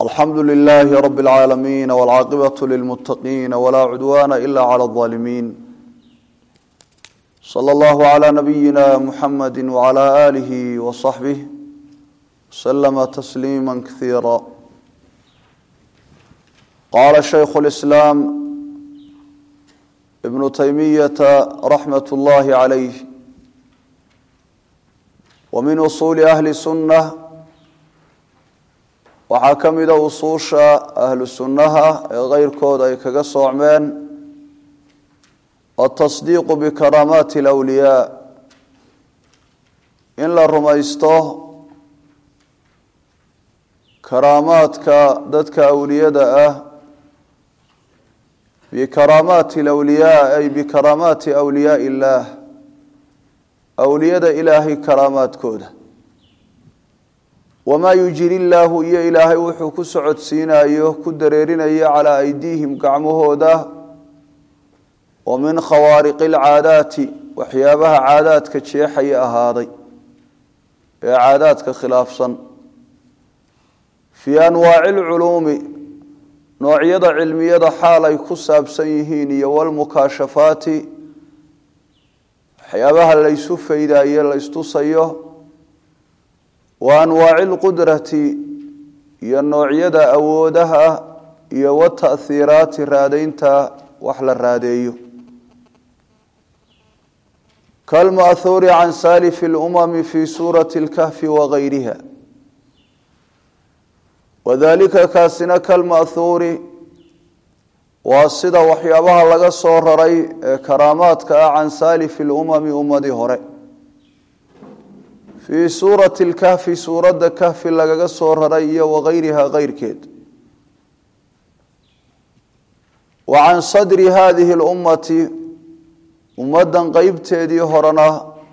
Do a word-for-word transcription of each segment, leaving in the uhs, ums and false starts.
الحمد لله رب العالمين والعاقبة للمتقين ولا عدوان إلا على الظالمين صلى الله على نبينا محمد وعلى آله وصحبه وسلم تسليما كثيرا. قال شيخ الإسلام ابن تيمية رحمة الله عليه: ومن أصول أهل السنة waxaa ka mid a usuusha ahlu sunnaha ee keyrkood ay kaga soocmeen atasdiiqu bikaraamaati alawliyaa, in la rumaysto karaamaadka dadka awliyada ah, bikaraamaati alawliyaa ay bikaraamaati awliyaa illaah, awliyada ilaahay karaamaadkooda. wamaa yujiri illaahu iyo ilaahay wuxuu ku socodsiinayo ku dareerinayo calaa aydiihim gacmahooda, oo min khawaariqi alcaadaati waxyaabaha caadaadka jeexaya ahaaday ee caadaadka khilaafsan, fii anwaaci alculuumi noocyada cilmiyada xaal ay ku saabsan yihiin, iyo walmukaashafaati waxyaabaha laysu faydaayo laystusayo, wa anwaaci alqudrati iyo noocyada awoodaha, iyo wata'hiiraati raadaynta wax la raadeeyo, kalma'huuri can saalifi lumami fi suurati alkahfi wagayriha. wadalika kaasina kalma'huuri waa sida waxyaabaha laga soo raray ee karaamaadka ah can saalifi lumami ummadii hore, fii suurati alkahfi suuradda kahfi lagaga soo raray iyo wagayriha keyrkeed. wa can sadri hadihi lummati ummaddan qeybteedii horena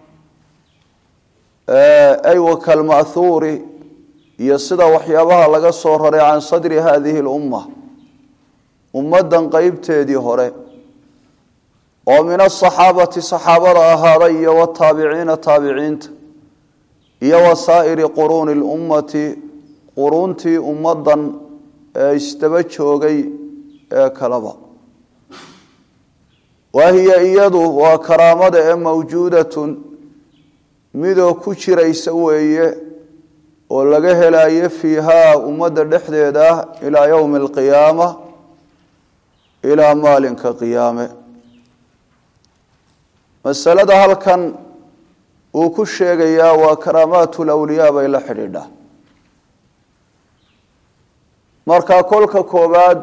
ay wa kalma'huuri iyo sida waxyaabaha laga soo raray can sadri hadihi lumma ummaddan qeybteedii hore, oo min asaxaabati saxaabada ahaaday, iyo wataabiciina taabiciinta, iyo wasaa'iri quruuni lummati quruuntii ummaddan ee isdaba joogay ee kaleba. wahiya iyadu waa karaamada ee mawjuudatun midoo ku jiraysa weeye, oo laga helayo fiihaa ummadda dhexdeeda ilaa yowmi alqiyaama, ilaa maalinka qiyaame. masalada halkan uu ku sheegayaa waa karaamaatu lawliyaa bay la xidhiidhaa. markaa kolka koobaad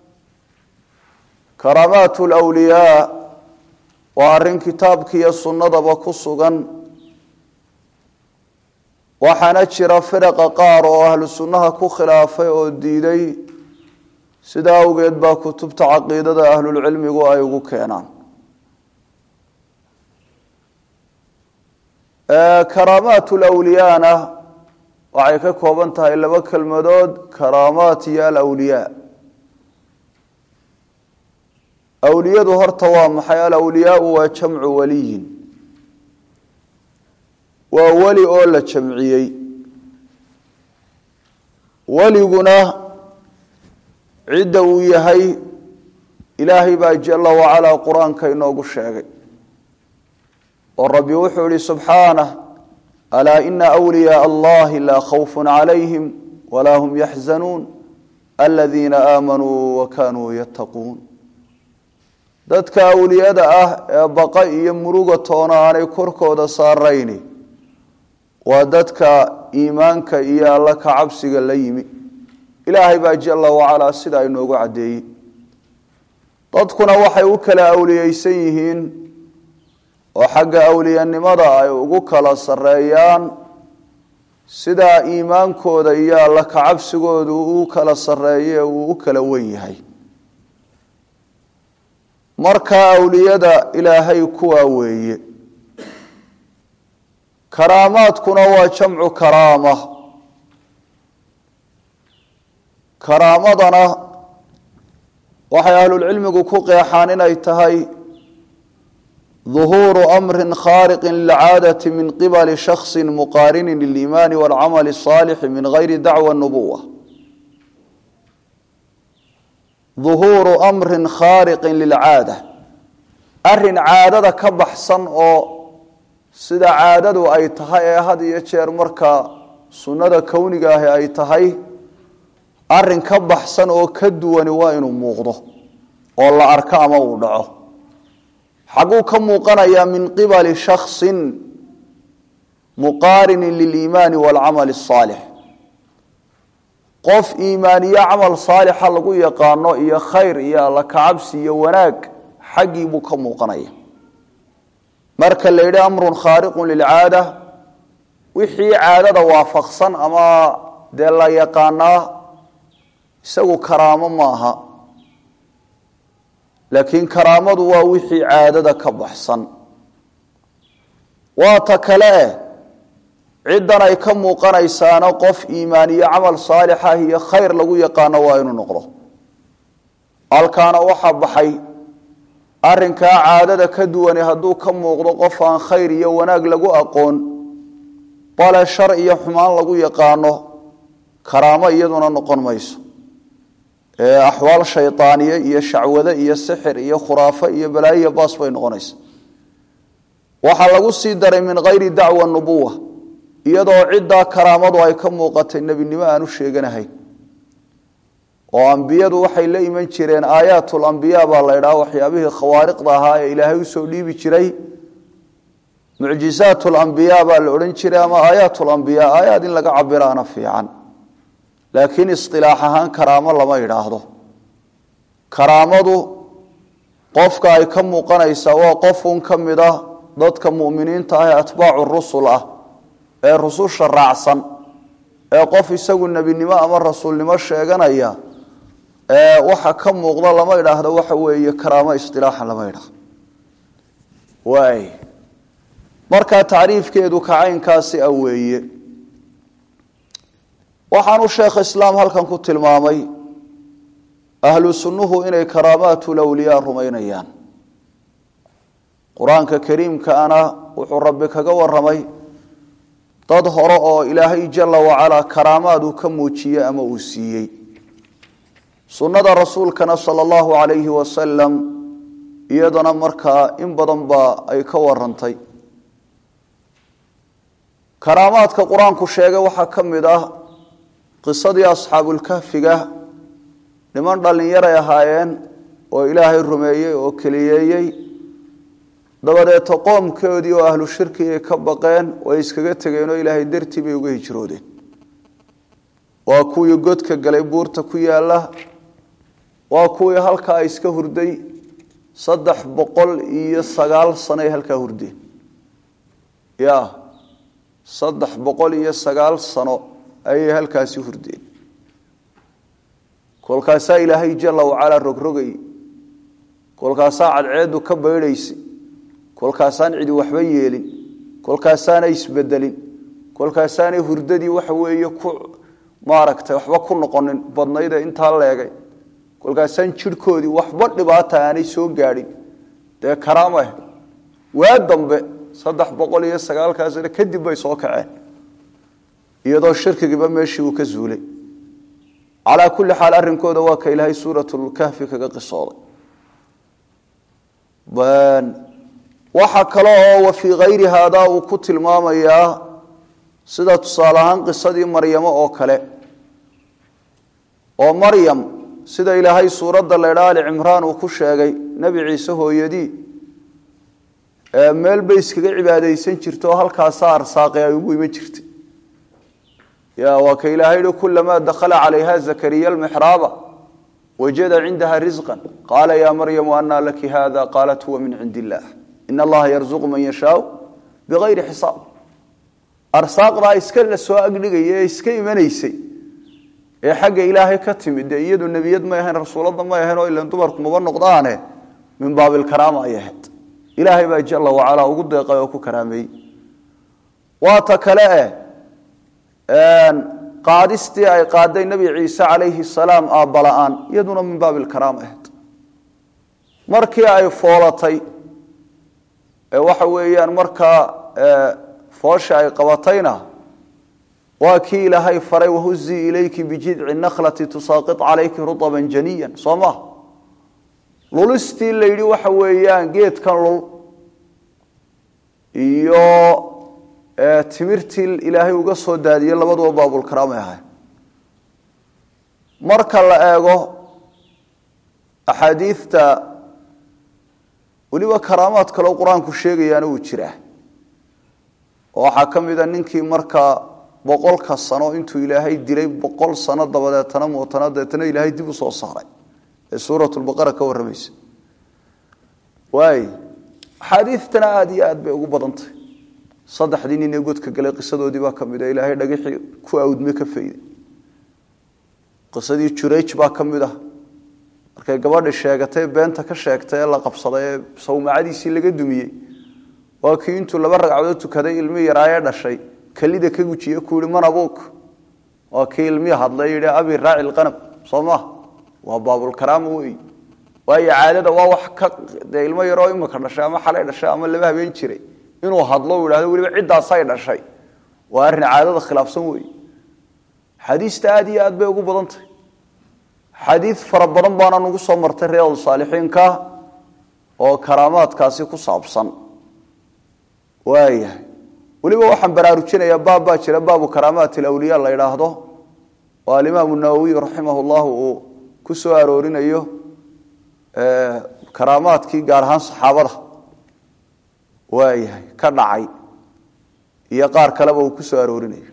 karaamaatu lawliyaa waa arrin kitaabkiiyo sunnadaba ku sugan, waxaana jira firaqa qaar oo ahlu sunnaha ku khilaafay oo diiday, sidaa awgeed baa kutubta caqiidada ahlulcilmigu ay ugu keenaan. karaamaat lawliyaana waxay ka kooban tahay laba kelmadood, karaamaat iyo alawliyaa. awliyadu horta waa maxay? alawliyaau waa jamcu waliyin, waa weli oo la jamciyey. weliguna cidda uu yahay ilaahay baa jala wacalaa qur-aanka inoogu sheegay, oo rabbi wuxuu yihi subxaanah: alaa ina wliyaaa allahi laa khawfun calayhim walaa hum yaxzanuun aladiina aamanuu wa kaanuu yattaquun. dadka awliyada ah ee baqa iyo muruga toona aanay korkooda saarayni waa dadka iimaanka iyo alla ka cabsiga la yimi. ilaahay baa jala wacalaa sidaa inoogu caddeeyey. dadkuna waxay u kala awliyeysan yihiin oo xagga awliyanimada ay ugu kala sareeyaan sidaa iimaankooda iyo alla ka cabsigoodu uu kala sareeye uu u kala wen yahay. markaa awliyada ilaahay kuwaa weeye. karaamaadkuna waa jamcu karaama. karaamadana waxay ahlulcilmigu ku qeexaan inay tahay ظuhuuru amri khaariqi lilcaadati min qibali shakhsi muqaarinin liliimaani walcamali الصaalixi min gayri dacwa nubuwa. ظuhuuru amrin khaariqin lilcaada arrin caadada ka baxsan oo sida caadadu ay tahay ee had iyo jeer markaa sunnada kowniga ahi ay tahay arrin ka baxsan oo ka duwani waa inuu muuqdo oo la arko ama uu dhaco xaguu ka muuqanayaa min qibali shaksin muqaarinin liliimaani waalcamali asaalix qof iimaaniyo camal saalixa lagu yaqaano iyo khayr iyo alla kacabsi iyo wanaag xaggii buu ka muuqanaya marka la yidhi amrun khaariqun lilcaada wixii caadada waafaqsan ama dee la yaqaanaa isagu karaamo maaha laakiin karaamadu waa wixii caadada ka baxsan waa ta kale ciddan ay ka muuqanaysaana qof iimaaniyo camal saalixa iyo khayr lagu yaqaano waa inuu noqdo halkaana waxaa baxay arrinkaa caadada ka duwani hadduu ka muuqdo qof aan khayr iyo wanaag lagu aqoon bale shar iyo xumaan lagu yaqaano karaamo iyaduna noqon mayso ee axwaal shaydaaniye iyo shacwade iyo sixir iyo khuraafo iyo balaayo baas bay noqonaysa waxaa lagu sii daray min hayri dacwa nubuwa iyadoo ciddaa karaamadu ay ka muuqatay nebinimo aan u sheeganahay oo ambiyadu waxay la iman jireen aayaatul ambiyaa baa la ydhaha waxyaabihii khawaariqda ahaa ee ilaahay usoo dhiibi jiray mucjizaatul ambiyaa baa la odhan jiray ama aayaatul ambiyaa aayaad in laga cabiraana fiican laakiin istilaax ahaan karaamo lama yidhaahdo karaamadu qofka ay ka muuqanaysaa waa qof un ka mid ah dadka mu'miniinta ah ee atbaacu rusul ah ee rususha raacsan ee qof isagu nebinimo ama rasuulnimo sheeganaya ee waxa ka muuqda lama yidhaahdo waxa weeye karaamo istilaaxan lama yidhaahdo waay markaa tacriifkeedu kacaynkaasi ah weeye waxaanu sheekh islaam halkan ku tilmaamay ahlu sunnuhu inay karaamaatul awliyaa rumaynayaan qur-aanka kariimkaana wuxuu rabbi kaga waramay dad hore oo ilaahay jalla wacalaa karaamaad uu ka muujiyey ama uu siiyey sunnada rasuulkana sala allahu calayhi wasalam iyadana markaa in badan baa ay ka warantay karaamaadka qur-aanku sheegay waxaa ka mid ah qisadii asxaabulkahfiga niman dhallinyaray ahaayeen oo ilaahay rumeeyey oo keliyeeyey dabadeeto qoomkoodii oo ahlu shirki ay ka baqeen oo ay iskaga tegeen oo ilaahay dartii bay uga hijroodeen waa kuwii godka galay buurta ku yaalla waa kuwii halkaa iska hurday saddex boqol iyo sagaal sano ay halkaa hurdeen ya saddex boqol iyo sagaal sano ayay halkaasi hurdeen kolkaasaa ilaahay jalla wacalaa rogrogay kolkaasaa cadceedu ka baydhaysay kolkaasaan cidi waxba yeelin kolkaasaanay isbedelin kolkaasaanay hurdadii waxa weeye ku maaragtay waxba ku noqonin badnayda intaa leegay kolkaasaan jidhkoodii waxba dhibaata aanay soo gaadhin dee karaama waa dambe saddex boqol iyo sagaalkaasna kadib bay soo kaceen iyadoo shirkigiiba meeshii uu ka zuulay calaa kulli xaal arrinkooda waa ka ilaahay suuratlkahfi kaga qisooday waxaa kale oo wa fii hayri haadaa uu ku tilmaamayaa sida tusaale ahaan qisadii maryamo oo kale oo maryam sida ilaahay suuradda laydhaa ali cimraan uu ku sheegay nebi ciise hooyadii meel bay iskaga cibaadaysan jirta oo halkaasaa arsaaqi ay ugu iman jirtay ya waa ka ilaahay yihi kulamaa dakhala calayha zakariya almixraaba wajada cindaha risqan qaala ya maryamu anaa laki hada qaalat huwa min cindi illaah in allaha yarzuqu man yashaau bigayri xisaab arsaaqdaa iska la soo agdhigaya ee iska imanaysay ee xagga ilaahay ka timid dee iyadu nebiyad may ahayn rasuuladda may ahayn oo ilan dumarku maba noqdaane min baabilkaraama ay ahayd ilaahay baa jalla wacalaa ugu deeqay oo ku karaameeyey waa ta kale eh qaadistii ay qaaday nebi ciise calayhi salaam aabbala-aan iyaduna min baabilkaraama ahayd markii ay foolatay waxa weeyaan markaa foosha ay qabatayna waa kii ilaahay faray wahuzii ilayki bijidci nakhlati tusaaqit calayki rutaban janiyan soo ma lulistii la yidhi waxa weeyaan geedkan lul iyo timirtii ilaahay uga soo daadiyay labaduba baabul karaama ahay marka la eego axaadiista waliba karaamaad kale oo quraanku sheegayaan uu jira oo waxa kamida ninkii marka boqolka sano intuu ilaahay dilay boqol sano dabadeetana mootanadetana ilaahay dib u soo saaray ee suuratul baqara ka waramaysa way xadiistana aad iyo aad bay ugu badantay saddexdii nin ee godka galay qisadoodii baa kamida ilaahay dhagaxi ku awdme ka fayday qisadii Jurayj baa kamida markay gabadha sheegatay beenta ka sheegtay la qabsaday sawmacadiisi laga dumiyay waa kii intuu laba ragcadood tukaday ilmi yaraaya dhashay kalida ka gujiye ku yiri manabook waa kii ilmi hadlay yiri abi raacil qanab soma waa baabul karaama way way caadada waa wax ka ilmo yaro imka dhashay ama xalay dhashay ama laba habeen jiray inuu hadlo yiraahdo waliba ciidaas ay dhashay waa arin caadada khilaafsan way xadiista aad iyo aad bay ugu badantay xadiis fara badan baana nagu soo martay reeyal saalixiinka oo karaamaadkaasi ku saabsan waayahay waliba waxaan baraarujinayaa baab baa jira baabu karaamaatil awliya la yiraahdo oo Imaam an-Nawawi rahimahullah uu ku soo aroorinayo ee karaamaadkii gaar ahaan saxaabada waayahay ka dhacay iyo qaar kale uu ku soo aroorinayo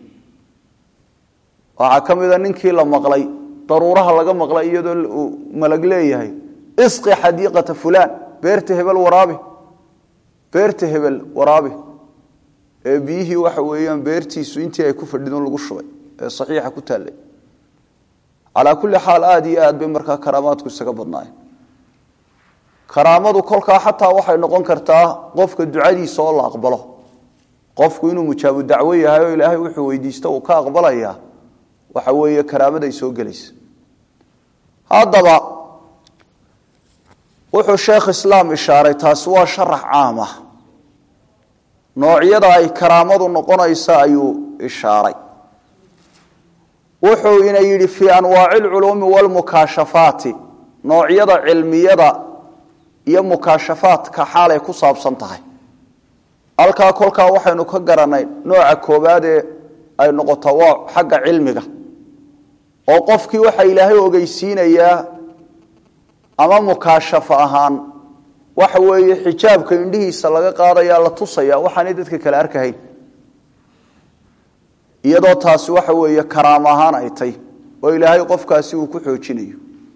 waxa kamida ninkii la maqlay daruuraha laga maqlay iyadoo malag leeyahay isqi hadiqata fulan beerta hebel waraabi beerta hebel waraabi ee bihi waxa weeyaan beertiisu intii ay ku fadhido lagu shubay ee saxiixa ku taalay ala kulli xaal aad iyo aad bay markaa karaamaadku isaga badnaayeen karaamadu kolka xataa waxay noqon kartaa qofka ducadiisa oo la aqbalo qofku inuu mujaabu dacwo yahay oo ilaahay wuxuu weydiisto oo ka aqbalaya waxa weeye karaamada ay soo galaysa hadaba wuxuu sheekh islaam ishaaray taas waa sharax caam ah noocyada ay karaamadu noqonaysa ayuu ishaaray wuxuu ina yiri fi anwaa'il ulum wal mukashafaat noocyada cilmiyada iyo mukashafaadka xaal ay ku saabsan tahay halka kolka waxaynu ka garanay nooca koobaad ee ay noqoto waa xagga cilmiga oo qofkii waxa ilaahay ogeysiinaya ama mukashafa ahaan waxa weeye xijaabka indhihiisa laga qaadaya la tusaya waxaan dadka kale arkahay iyadoo taasi waxa weeye karaama ahaan ay tay oo ilaahay qofkaasi uu ku xoojinayo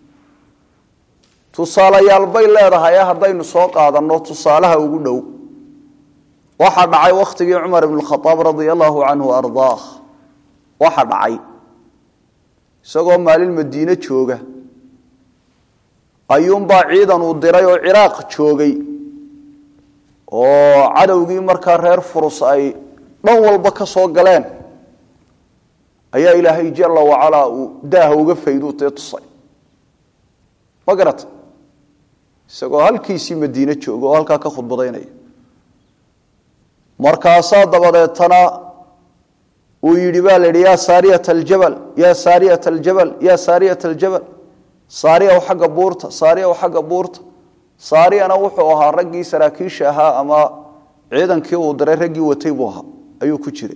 tusaalayaal bay leedahay hadaynu soo qaadano tusaalaha ugu dhow waxa dhacay waqtigii Umar ibn al-Khattab radiyallahu anhu ardaah waxa dhacay isagoo maalin Madiina jooga ayuun baa ciidan uu diray oo Ciraaq joogay oo cadawgii markaa reer Furus ay dhan walba ka soo galeen ayaa ilaahay jalla wa ala uu daaha uga fayduutay tusay magarat isagoo halkiisii Madiina jooga oo halka ka khudbadaynaya markaas dabadeetana uu yiri baa leeyahay saariyat al-jabal ya saariyat al-jabal ya saariyat al-jabal saariya xagga buurta saariya xagga buurta saariyana wuxuu ahaa ragii saraakiisha ahaa ama ciidankii uu diray ragii watay buu ahaa ayuu ku jiray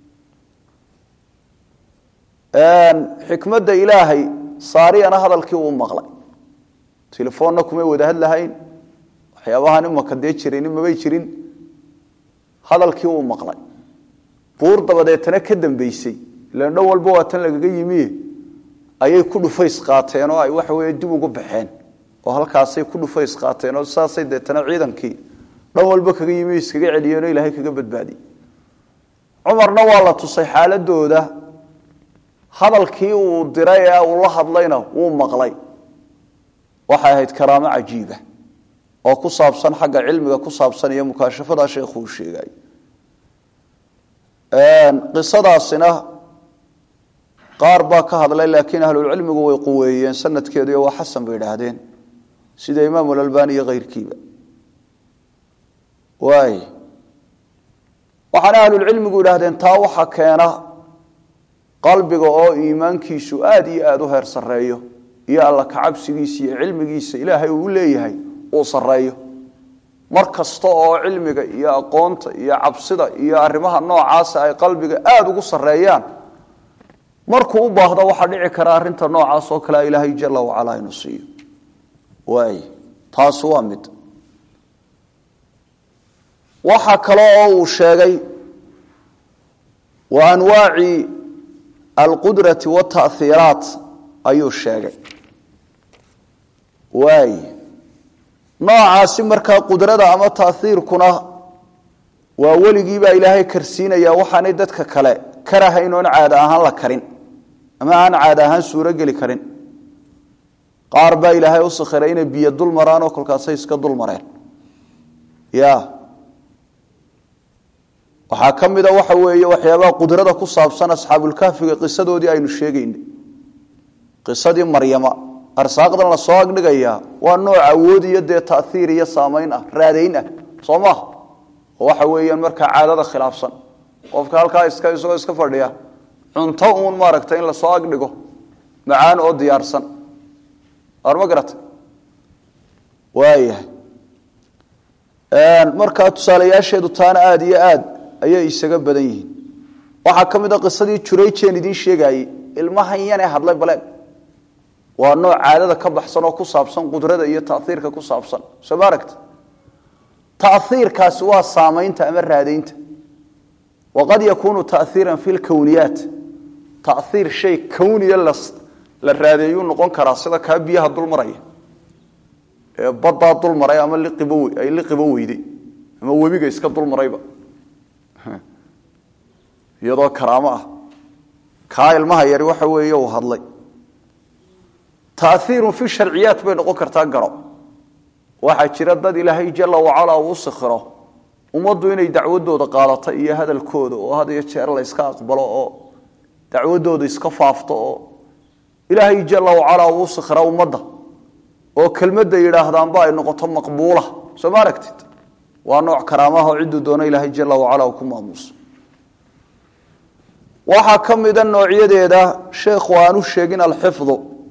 aan xikmadda ilaahay saariyana hadalkii uu maqlay telefoonna kuma wada hadlahayn waxyaabahan ma ka deey jirin ma bay jirin hadalkii uu maqlay buur dabadeetana ka dambeysay ilaan dhow walba waa tan lagaga yimi ayay ku dhufays qaateen oo ay wax weey dib ugu baxeen oo halkaas ay ku dhufays qaateen oo saasay deetana ciidankii dhow walba kaga yimi iskaga celiyeen oo ilaahay kaga badbaadiyay Umarna waa la tusay xaaladooda hadalkii uu diray ee uu la hadlayna uu maqlay waxa ahayd karaamo cajiiba oo ku saabsan xagga cilmiga ku saabsan iyo mukashafada sheekhu sheegay een qisadaasina qaar baa ka hadlay laakiin ahlul cilmigu way quweeyeen sanadkeedu waa xasan bay yiraahdeen sida imaam al-Albani iyo qeyrkiiba way waxana ahlul cilmigu yiraahdeen taa waxa keena qalbiga oo iimaankiisu aad iyo aad u heer sareeyo iyo alla ka cabsigiisa iyo cilmigiisa ilaahay uu leeyahay oo sareeyo markasta oo cilmiga iyo aqoonta iyo cabsida iyo arrimaha noocaas ay qalbiga aad ugu sareeyaan markuu u baahdo waxa dhici kara arinta noocaas oo kala ilaahay jalla wa ala inuu siiyo way taas waa mid waxa kale oo uu sheegay wa anwaa'i alqudrati wa ta'thirat ayuu sheegay way noocaasi markaa qudrada ama ta'thiirkuna waa weligiiba ilaahay karsiinaya waxaanay dadka kale karahayn oo caada ahaan la karin ama aan caada ahaan suura gali karin qaar baa ilaahay u sakhiray inay biyo dul maraan oo kolkaasay iska dul mareen ya waxa kamida waxa weeye waxyaabaha qudrada ku saabsan asxaabul kahfiga qisadoodii aynu sheegaynay qisadii maryama arsaaqdan la soo agdhigaya waa nooc awood iyo de ta'thiir iyo saameyn ah raadayn ah Soomaa waxa weeyaan marka caadada khilaafsan qofka halka iska isoo iska fadhiya cunto uun maaragtay in la soo agdhigo macaan oo diyaarsan arma garat waaya een marka tusaalayaasheedu taana aad iyo aad ayay isaga badan yihiin waxa kamid ah qisadii Jurayjeen idin sheegay ilmahan yana hadlay baleen waa nooc caadada ka baxsan oo ku saabsan qudrada iyo ta'thiirka ku saabsan soo baaragta ta'thiirkaas waa saameynta ama raadaynta waqad yakunu ta'thiran fil kawniyat ta'thiir shay kawniya la raadeeyo noqon kara sida ka biyaha dul maraya ee badda dul maray ama liqibo ay liqibo weyday ama webiga iska dul marayba iyadoo karaamo ah ka ilmaha yari waxa weeye uu hadlay تأثير في الشرعيات بين قكر تاجره واحد شرد إلهي جل وعلا وسخره ومضوا إني دعوده دقالة إيه هذا الكود وهذا يشعر الله إسقاط بلاء دعوده إسقافته إلهي جل وعلا وسخره ومضى وكلمة إلى هذا أنباء النقطة مقبولة سماركت ونوع كرامه عدو دون إلهي جل وعلا وكم أموس وحكم إذا النوعية ده شيخ وانو الشيخين الحفظ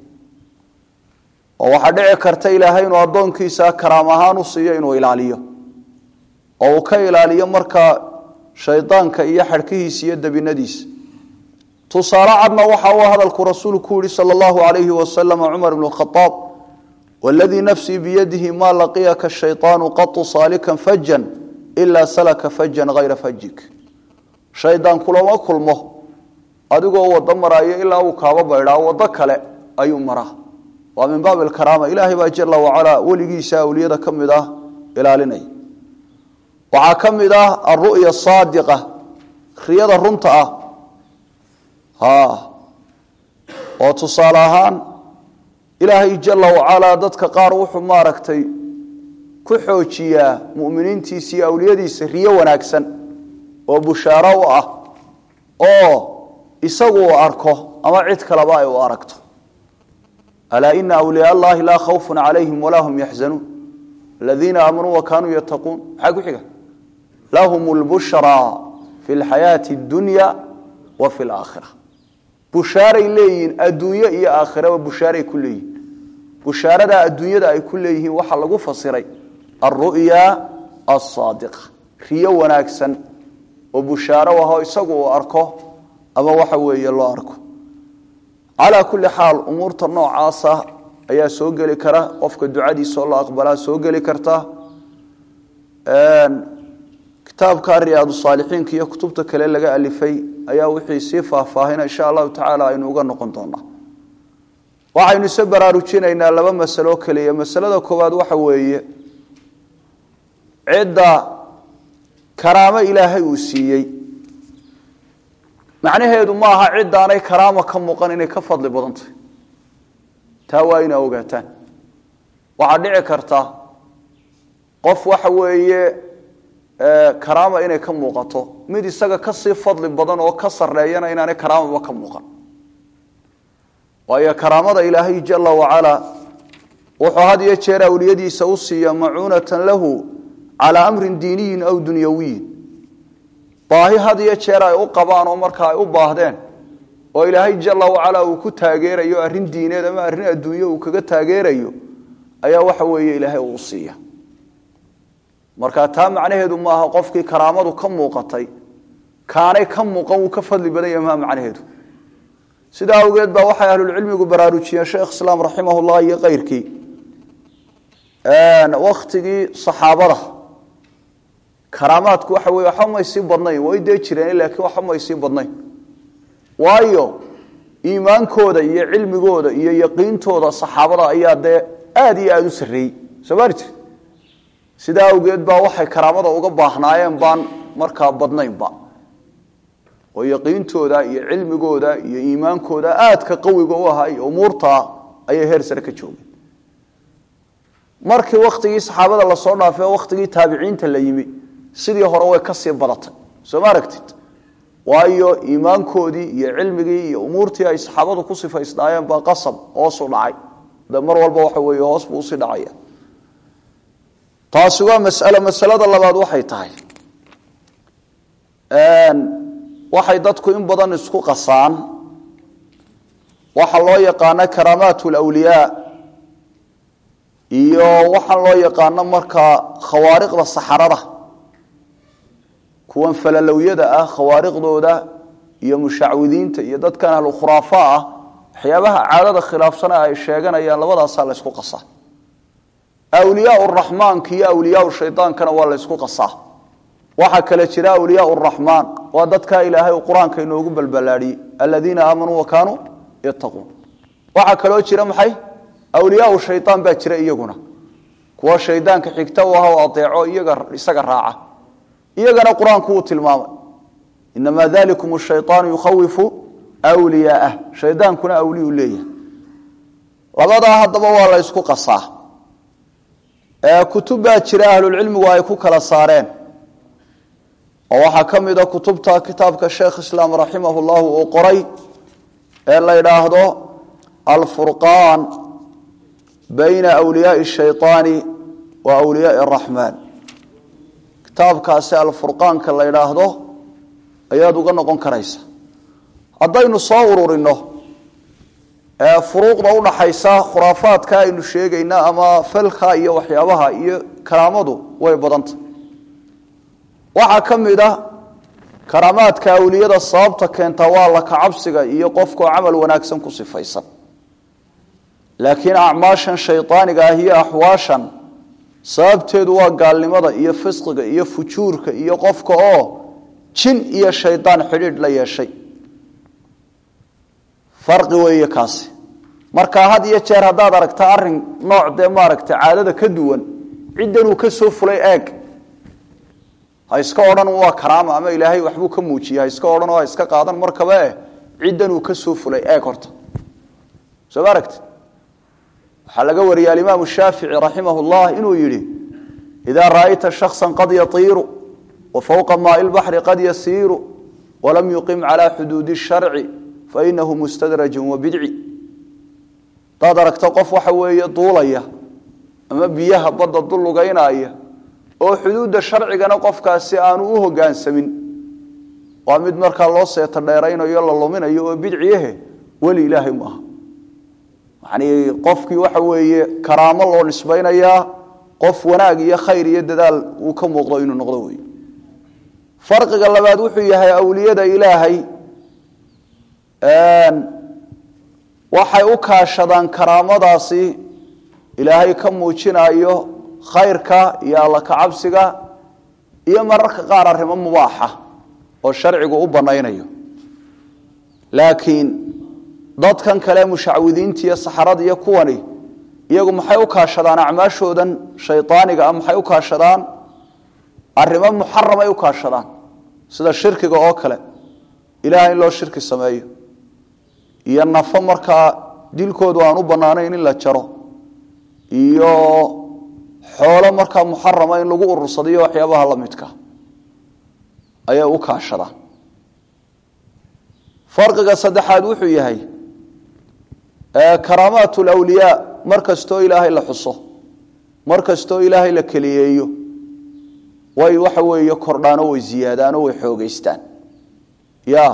oo waxa dhici karta ilaahay inuu adoonkiisa karaam ahaan u siiyo inuu ilaaliyo oo ka ilaaliyo marka shaydaanka iyo xarkihiisa iyo dabinadiisa tusaracna waxa uu hadalku rasuulku yiri sallallahu alayhi wa sallam Umar ibn al-Khattab والذي نفسي بيده ما لقيك الشيطان قط صالكا فجا الا سلك فجا غير فجك شيطان كلما كلمه adigoo wada maraayo ilaa uu kaaba baydhaa wada kale ayuu maraa ومن باب الكرامة إلهي باجل الله وعلا وليسا وليدا كمدا إلاليني وعاكمدا الرؤية الصادقة خيادة الرمطة ها وتصالحان إلهي جل وعلا ضدك قاروح ماركتي كحوشيا مؤمنين تيسي أوليدي سرية وناكسا وبشارة وآه أو إساقوا وآركو أما عدك لبائي وآركتو ألا إن أولياء الله لا خوف عليهم ولا هم يحزنون الذين آمنوا وكانوا يتقون حقوا حقا لهم البشرى في الحياة الدنيا وفي الآخرة بشارة إليين الدنيا إيا آخرة وبشارة كليين بشارة دا الدنيا دا كليين وحلقوا فصيري الرؤيا الصادقة خيا وناكسا وبشارة وهو يساقوا وأركوه أما وحوي الله أركوه على كل حال أمور النوع عاصة أي سوق لكرة قفك الدعاء صلى الله أقبلها سوق لكرته كتاب كان رياض الصالحين كي كتبتك للقاء اللي في أي وحي صفة فهنا إن شاء الله تعالى إنه قلنا قنطنا وعين سبر روتشينا إن لما مسألة كلية مسألة كواد وحوية عدة كرامة إلهي وسيي macnaheedu ma aha cid aanay karaamo ka muuqan inay ka fadli badantay taawayna ogaataan waxa dhici karta qof waxa weeye ee karaamo inay ka muuqato mid isaga ka sii fadli badan oo ka sareeyana inaanay karaamo ka muuqan waayo karaamada ilaahay jalla wa ala wuxuu hadiyo jeer awliyadiisa u siiya macuunatan lahu ala amrin diiniyin aw dunyawiyin baahi hadiyo jeer ay u qabaan oo marka ay u baahdeen oo ilaahay jalla wa ala uu ku taageerayo arrin diineed ama arrin adduunyo uu kaga taageerayo ayaa waxa weeye ilaahay uu siiya marka taa macnaheedu ma aha qofkii karaamadu ka muuqatay kaanay ka muuqan uu ka fadli badan yahay ma macnaheedu sida awgeed baa waxa ahlul cilmigu baraarujiyeen sheekh islaam rahimahullah iyo qeyrkii een waqtigii saxaabada karaamaadku waxa weeye waxa ma sii badnayn way deey jireen laakiin waxa ma sii badnayn waayo iimaankooda iyo cilmigooda iyo yaqiintooda saxaabada ayaa de aad iyo aad u sareeyay sabarti sida awgeed baa waxay karaamada uga baahnaayeen baan marka badnayn ba oo yaqiintooda iyo cilmigooda iyo iimaankooda aad ka qawiga u ahaa iyo umuurta ay heer sare ka joogeen markii waqtigii saxaabada la soo dhaafay waqtigii taabiciinta la yimi sidii hore way ka sii badatay soo ma aragtid waayo iimaankoodii iyo cilmigii iyo umuurtii ay saxaabadu ku sifaysnaayeen baa qasab oo soo dhacay da mar walba waxa weeye hoos buu si dhacaya taasi waa mas'ala mas'alada labaad waxay tahay een waxay dadku in badan isku qasaan waxa loo yaqaan karaamatul awliyaa iyo waxa loo yaqaan marka khawaariqda saxarada kuwan falalawiyada ah khawaariqdooda iyo mushacwidiinta iyo dadkan ahlu khuraafa ah waxyaabaha caadada khilaafsan ay sheeganayaan labadaas la isku qasaa awliyaa urrahmaan iyo awliyaa shaytaankana waa la isku qasaa waxa kale jira awliyaa urrahmaan waa dadka ilaahay quraanka inoogu balbalaadiyay alladina aamanu wa kaanu yattaqun waxa kale jira maxay awliyaa shaytaan baa jira iyaguna kuwa shaydaanka xigta oo ah adeeco iyaga isaga raaca iyagana quraanku uu tilmaamay inma dhalikum ash-shaytaan yukhawifu awliyaa shaydaankuna awliyu leeyahay labada hadaba waa la isku qasaa ee kutuba jira ahlul cilmi waa ay ku kala saareen oo waxa kamida kutubta kitaabka sheekh islaam rahimahullah oo qoray ee la yiraahdo al-furqan bayna awliyaa ash-shaytaan wa awliyaa ar-rahmaan kitaabkaasi al-furqan ka la yiraahdo ayaad uga noqon karaysa hadaynu soo ururino ee furuuqda u dhaxaysa khuraafaadka aynu sheegayna ama falka iyo waxyaabaha iyo karaamadu way badanta waxa kamida karaamaadka awliyada sababta keenta waa la ka cabsiga iyo qofka amal wanaagsan ku sifaysan laakiin acmaashan shaytaaniga ah iyo ahwaashan sababteedu waa gaalnimada iyo fisqiga iyo fujuurka iyo qofka oo jin iyo shaytaan xidhiidh la yeeshay farqi weeye kaasi marka had iyo jeer hadaad aragto arin nooc de ma aragta caadada ka duwan ciidan uu ka soo fulay eeg ha iska oran waa karaama ama ilaahay waxbuu ka muujiyay iska oran oo iska qaadan markaba ciidan uu ka soo fulay eeg horta soo aragtay waxa laga wariyay imaam Shaafici rahimahullah inuu yiri idha ra'ayta shakhsan qad yatiru wa fawqa ma'il bahri qad yasiru wa lam yuqim ala hudud ash-shar'i fa innahu mustadraj wa bid'i tadaragta qof waxa weeye duulaya ama biyaha badda dulugaynaya oo xuduuda sharcigana qofkaasi aanu u hoggaansamin waa mid marka loo seeto dheeraynayo la luminayo oo bidciyehe wali ilaahay ma yani qofkii waxa weeye karaamo loo nisbaynaya qof wanaag iyo khayr iyo dadaal uu ka muuqdo inuu noqdo way farqiga labaad wuxuu yahay awliyada ilaahay een waxay u kaashadaan karaamadaasi ilaahay ka muujinayo khayrka iyo alla ka cabsiga iyo mararka qaar arrimo mubaaxa oo sharcigu u banaynayo laakiin dadkan kale mushacwidiinta iyo saxarada iyo kuwani iyagu maxay u kaashadaan acmaashoodan shaytaaniga ah maxay u kaashadaan arrimo muharram ay u kaashadaan sida shirkiga oo kale ilaahay loo shirki sameeyo iyo nafo marka dilkoodu aan u banaanayn in la jaro iyo xoolo marka muharram in lagu urursadiyo waxyaabaha la midka ayaa u kaashadaan farqiga saddexaad wuxuu yahay ee karaamatul awliya markasto ilaahay la xuso markasto ilaahay la kaliyeeyo way waxa weeye kordhaano way ziyaadaan oo way xoogeystaan ya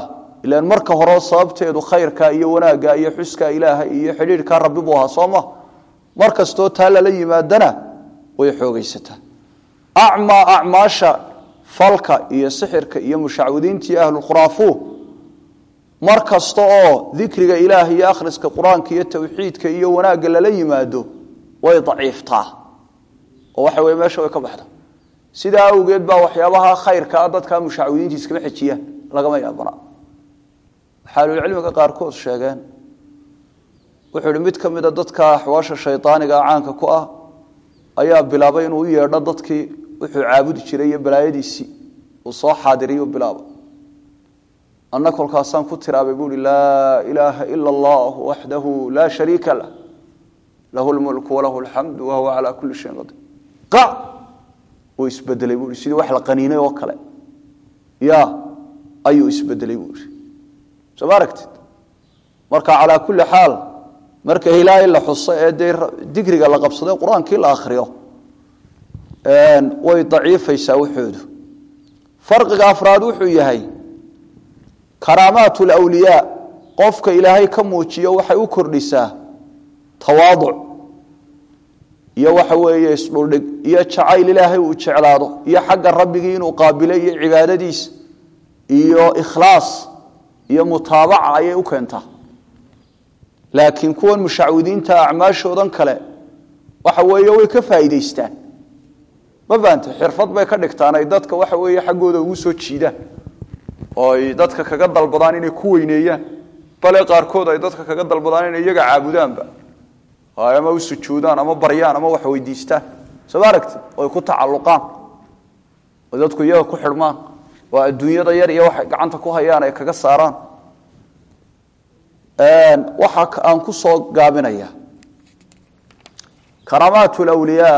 ilaan marka hore sababteedu khayrka iyo wanaaga iyo xuska ilaahay iyo xiriirka rabbi buu ahaa sooma markastoo taala la yimaadana way xoogaysataa acma acmaasha falka iyo sixirka iyo mushacwadiintii ahlul khuraafu markasta oo dhikriga ilaahay iyo akhriska quraanka iyo tawxiidka iyo wanaaga la yimaado way daciiftaa oo waxa way meesha way ka baxdo sida awgeed baa waxyaabaha khayrka dadka mushacwadiinta iska xijiyaan lagama yaabana xaalul cilmiga qaar kood sheegeen wuxuu mid kamid ah dadka xawaasha shaytaaniga caanka ku ah ayaa bilaabay inuu yeedho dadkii wuxuu caabudi jiray iyo balaayadiisi uu soo xaadiriyo bilaabo anna kolkaasaan ku tiraabay buu laa ilaaha illa allah wahdahu la sharika lah lahu almulku wa lahu alhamdu wa huwa ala kulli shay'in qadir qa oo isbedelay buu sidii wax la qaniinay oo kale ya ayuu isbedelay buu sabaragtid marka ala kulli xaal marka ilaahay la xuso ee digriga la qabsaday quraankii la akhriyo een way daciifaysaa wuxuudu farqiga afraad wuxuu yahay karaamaatul awliya qofka ilaahay ka muujiyo waxay u kordhisaa tawaadu iyo waxa weeye isdhuldhig iyo jacayl ilaahay uu jeclaado iyo xagga rabbigii inuu qaabilo iyo cibaadadiis iyo ikhlaas iyo mutaabaca ayay u keentaa laakiin kuwan mushacwidiinta acmaashoodan kale waxa weeye way ka faa'iideystaan ma baanta xirfad bay ka dhigtaan ay dadka waxa weeye xaqooda ugu soo jiidaan oo ay dadka kaga dalbadaan inay ku weyneeyaan bale qaar kood ay dadka kaga dalbadaan inay iyaga caabudaanba ama u sujuudaan ama baryaan ama wax weydiistaan sabaragti oo ku tacalluqaan oo dadku iyaga ku xirmaan waa adduunyada yar iyo wax gacanta ku hayaan ay kaga saaraan een waxa aan ku soo gaabinaya karaamaatul awliya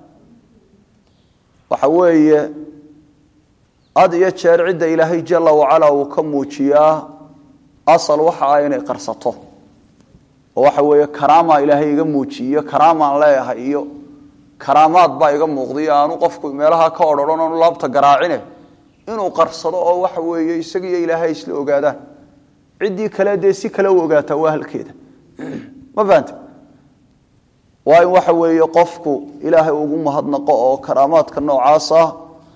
waxa weeye ad iyo jeer cida ilaahay jalla wa ala uu ka muujiyaa asal waxa ay inay qarsato oo waxa weeye karaama ilaahay iga muujiyo karaama leeyahay iyo karaamaad baa iga muuqday aanu qofku meelaha ka ororano laabta garaacine inuu qarsado oo waxa weeye isaga iyo ilaahay isla ogaadaan cidii kale de si kale u ogaata waa halkeeda ma faanta waa in waxa weeye qofku ilaahay ugu mahadnaqo oo karaamaadka noocaas ah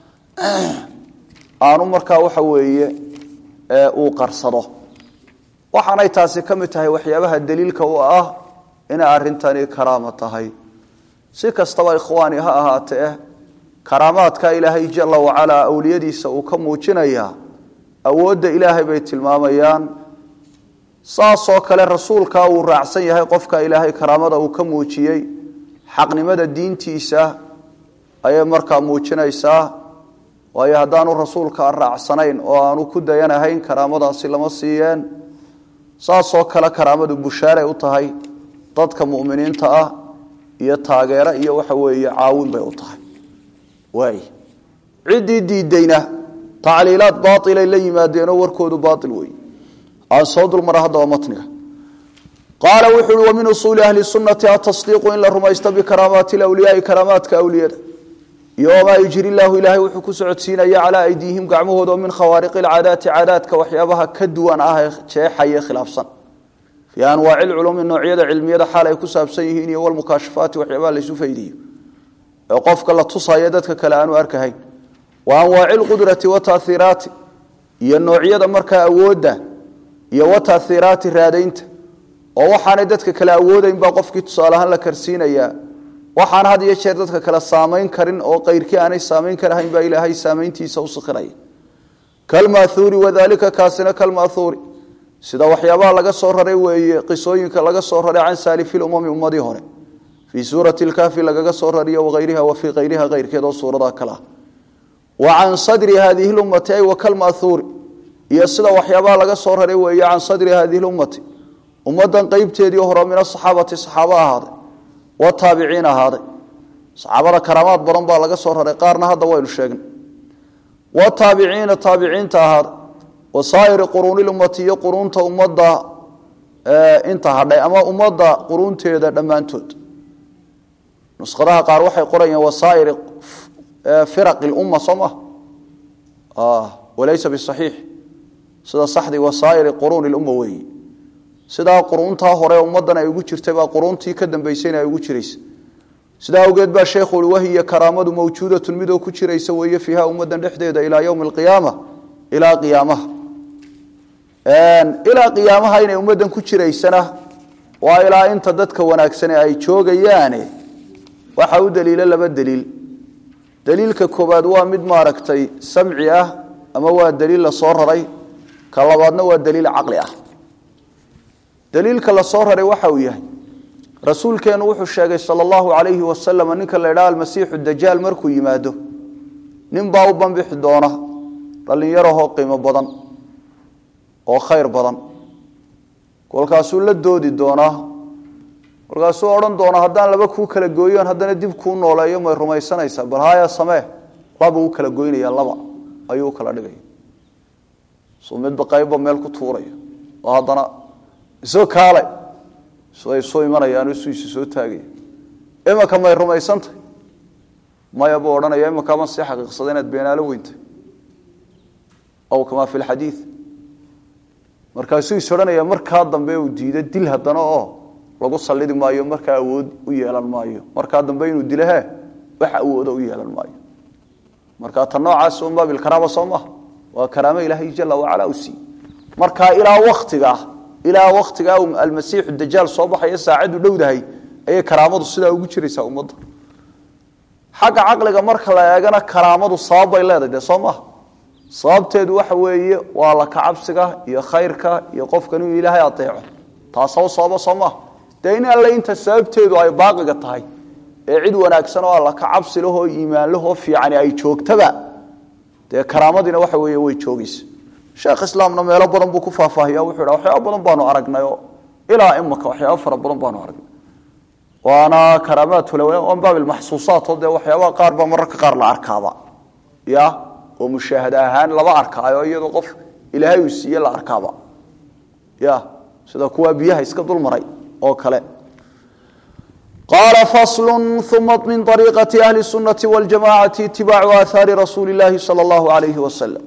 aanu markaa waxa weeye ee uu qarsado waxaanay taasi kamid tahay waxyaabaha daliilka u ah in arintani karaama tahay si kastaba ikhwaani ha ahaatee karaamaadka ilaahay jalla wa ala awliyadiisa uu ka muujinaya awoodda ilaahay bay tilmaamayaan saasoo kale rasuulka uu raacsan yahay qofka ilaahay karaamada uu ka muujiyay xaqnimada diintiisa ayay markaa muujinaysaa waayo haddaanu rasuulka raacsanayn oo aanu ku dayanahayn karaamadaasi lama siiyeen saasoo kale karaamadu bushaare u tahay dadka mu'miniinta ah iyo taageero iyo waxa weeye caawin bay u tahay way cidii diidayna tacliilaad baatilay la yimaadeen warkoodu baatil way aan soo dul mar hadda matniga qaala wuxuu wa min usul ahli sunnati at-tasdiiq in la rumaysta bi karaamaati al-awliyaa karaamaadka awliyada yawma yajri Allahu ilaahi wuxuu ku socodsiinaya ala aydihim gacmahooda min khawaariq al-aadaati aadaadka waxyaabaha ka duwan ah jeexay khilaafsan fi anwaa'i al-ulum noocyada cilmiyada xal ay ku saabsan yihiin iyo wal mukashafaat waxyaabaha la isu faydiyo oo qofka la tusayo dadka kale aanu arkahayn wa anwaa'i al-qudrati wa ta'thiraati iyo noocyada marka awooda iyo wa ta'thiraati raadaynta oo waxaan dadka kala awoodayn ba qofkii tusaalahan la karsiinaya waxaan had iyo jeer dadka kala saameyn karin oo qeyrkii aanay saameyn karahayn ba ilaahay saameyntiisa u saqiray kalma thuri wadaalika kaasina kalma thuri sida waxyaabaha laga soo raray weeye qisooyinka laga soo raray aan saalifil ummi ummadi hore fi surati al-kahfi laga soo rariyo waqayriha wa fi qayriha qayrkeeda suurada kala wa an sadri hadhihi al-ummati ay wa kalma thuri iyo sida waxyaabaha laga soo raray weeye aan sadri hadhihi al-ummati ummadan qaybteedii hore min saxaabati saxaabaha wa taabiciina hada saxaabada karaamaad badan baa laga soo raray qaarna hadda waynu sheegnay wa taabiciina taabiciinta hada wasaa'ir qurunil ummati iyo qurunta ummadda ee inta hadhay ama ummadda qurunteeda dhamaantood nusqadaha qaar waxay qorayaan wasaa'ir firaq al umma sama ah walaysa bisahih sida saxdi wasaa'ir qurun al-ummawi sida qurunta hore ummadan ay ugu jirtay ba quruntii ka dambeysay ay ugu jiraysa sida awgeed ba sheekhu wahiya karaamadu mawjuudatun mid oo ku jiraysa weeye fiha ummadan dhexdeeda ilaa yawm al-qiyaamah ilaa qiyaamaha aan ilaa qiyaamaha inay ummadan ku jiraysana waa ilaa inta dadka wanaagsan ay joogayaan waxa uu daliil laba daliil daliilka koobaad waa mid maaragtay samci ah ama waa daliil la soo raray ka labaadna waa daliil aqli ah daliilka la soo raray waxa uu yahay rasuulkeenu wuxuu sheegay sallallahu alayhi wasallam ninka la ilaa al-masiix ad-dajjal markuu yimaado nin baa u banbixi doona dhalinyaro qiimo badan oo khayr badan kolkaasuu la doodi doona kolkaasuu oran doona haddaan laba ku kala gooyoon haddana dib ku nooleeyo ma rumaysanaysa bal haya samee laba uu kala gooynaya laba ayuu kala dhigay soo mid baqayba meel ku tuurayo oo haddana soo kaalay soo ay soo imanayaan isu isu soo taagay ima kama rumaysantay ma yabo oranaya ima kama si xaqiiqsadeen aad beenaalo weynta aw kama fi hadith markaasuu isoranaya marka dambe uu diiday dil hadana oo lagu salidi maayo marka awood u yeelan maayo marka dambe inuu dilaha waxa awood u yeelan maayo marka tan noocaas oo baabil karaama sooma waa karaama ilaahay jalla wa ala usi marka ila waqtiga ila waqtiga al-masiix ad-dajjal soo baxay saacadu dhowdahay ay karaamadu sida ugu jiraysa ummadda xaqa aqliga marka la eegana karaamadu sabab ay leedahay sooma sababteedu waxa weeye waa la ka cabsiga iyo khayrka iyo qofkan inuu ilaahay ateeco taasoo sabab sooma deena alla inta sababteedu ay baaqiga tahay ee cid wanaagsan oo alla ka cabsi laho iimaan laho fiican ay joogtaba de karaamadina waxa weeye way joogaysaa sheekh islaamna meelo badan buu ku faahfaahiyaa wuxuu yiraahdaa waxyaabo badan baanu aragnay ilaa imaka waxyaabo fara badan baanu aragnay waana karaamaatu lawan baabil mahsuusaat oo de waxyaabo qaar ba mararka qaar la arkaaba ya oo mushaahada ahaan laba arkaayo iyadoo qof ilaahay uu siiyay la arkaaba ya sida kuwa biyaha iska dul maray oo kale قال فصل ثم من طريقة أهل السنة والجماعة اتباع آثار رسول الله صلى الله عليه وسلم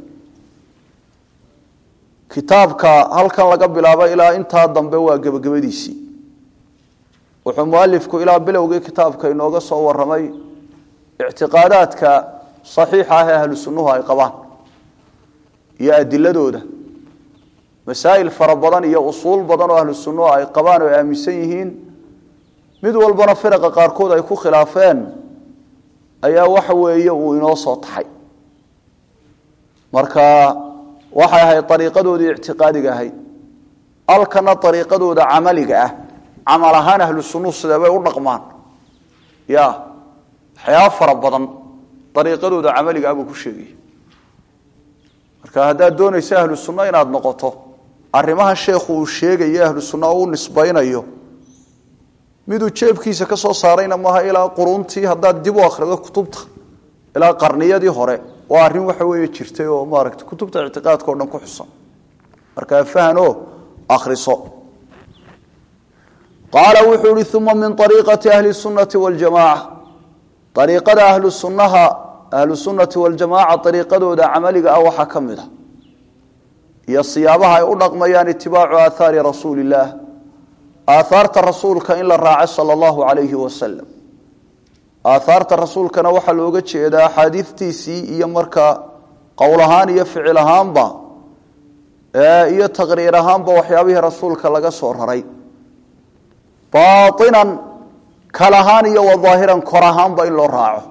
كتابك هل كان لقبل أبا إلى انتهى الضنبه وقبقبديسي وحو مؤلفك إلى بلوغي كتابك إنه قصة والرمي اعتقاداتك صحيحة أهل السنة هاي قبان يا أدلة دودة مسائل فربضان يا أصول بضان أهل السنة هاي قبان ويأمسيهين mid walbana firaqa qaarkood ay ku khilaafeen ayaa waxa weeye uu inoo soo taxay marka waxa ay tariiqadoodii i'tiqaadiga ahayd alkana tariiqadooda amaliga ah amal ahaan ahlu sunnah sida bay u dhaqmaan ya xayaa fara badan tariiqadooda amaliga ah ku sheegay marka hadaa doonaysa ahlu sunnah inaad noqoto arrimaha sheekhu uu sheegay ahlu sunnah uu nisbaynayo miduu jeebkiisa ka soo saarayna maaha ilaa quruntii hadaa dib u akhrido kutubta ilaa qarniyadii hore waa arin waxa weeye jirtay oo maaragtay kutubta i'tiqaadka oo dhan ku xusan marka faano akhriso qala wuxuu thumma min tariiqati ahli sunnati wal jamaa tariiqada ahli sunnaha ahli sunnati wal jamaa tariiqadooda amaliga ah waxa kamida iyo siyaabaha ay u dhaqmayaan itibaacu aathari rasuulillah آثارت رسولك إن الراعي صلى الله عليه وسلم آثارت رسولك نوحى لوجه إذا حديثتي سي يمرك قولهان يفعلهان با إيه تغريرهان با وحيابه رسولك لغا صور هري باطنا كلهان وظاهرا كرهان با إلا الراعي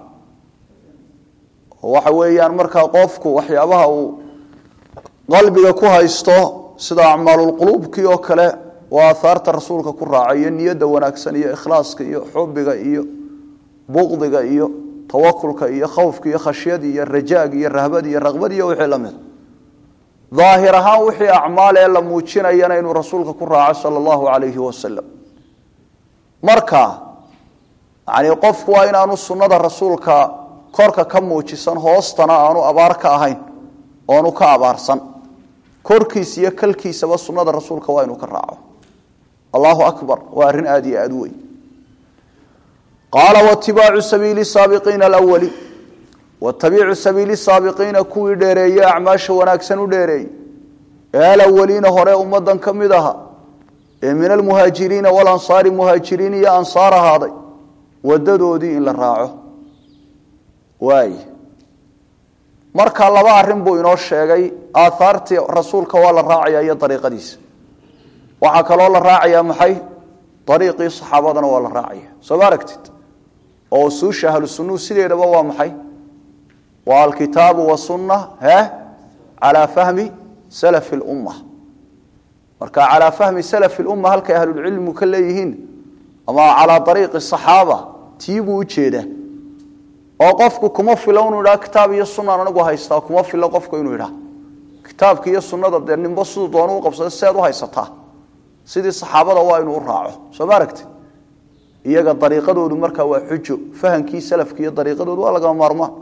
وحويان مركا قفك وحيابها قلبك كوها يستو سدا أعمال القلوب كيو كلا وآثارت رسولك كراعي نيده wanaagsan iyo ikhlaaska iyo xubiga iyo buqdiga iyo tawakkulka iyo khawfka iyo khashiyada iyo rajaaga iyo rahbada iyo raqbada iyo wixii lamid ظاهرها وحي اعمال la muujinayana inuu rasuulka ku raaco sallallahu alayhi wasallam marka yani qofku waa inaanu sunnada rasuulka korka ka muujisan hoostana aanu abaar ka ahayn oonu ka abaarsan korkiisa iyo kalkiisaba sunnada rasuulka waa inuu ka raaco الله أكبر وأرن آدي أدوي قال واتباع سبيل السابقين الأولي واتباع سبيل السابقين كوي ديري أعماش وناكسن ديري ee alawaliina hore ummadan kamid aha ee min almuhaajiriina wal ansaari muhaajiriin iyo ansaar ahaaday wadadoodii in la raaco waay marka laba arrin buu inoo sheegay aathartii rasuulka waa la raacaya iyo dariiqadiisa waxa kale oo la raacaya maxay dariiqii saxaabadana waa la raacaya soo aragtid oo suusha ahlu sunnah sideedaba waa maxay waa alkitaab wa sunnah ha ala fahmi salaf al ummah marka ala fahmi salaf al ummah halka ahlu ilm ka leeyihiin ama ala dariiqi saxaaba tiibu u jeeda oo qofku kuma filan uu kitaab iyo sunnah anagu haysta kuma filan qofku inuu yiraahdo kitaabka iyo sunnada deernimba sidoo doonuu qabsado seed u haysataa sidii saxaabada waa inuu raaco soo aragtid iyaga dariiqadoodu marka waa xujo fahankii salafka iyo dariiqadoodu waa laga maarmaan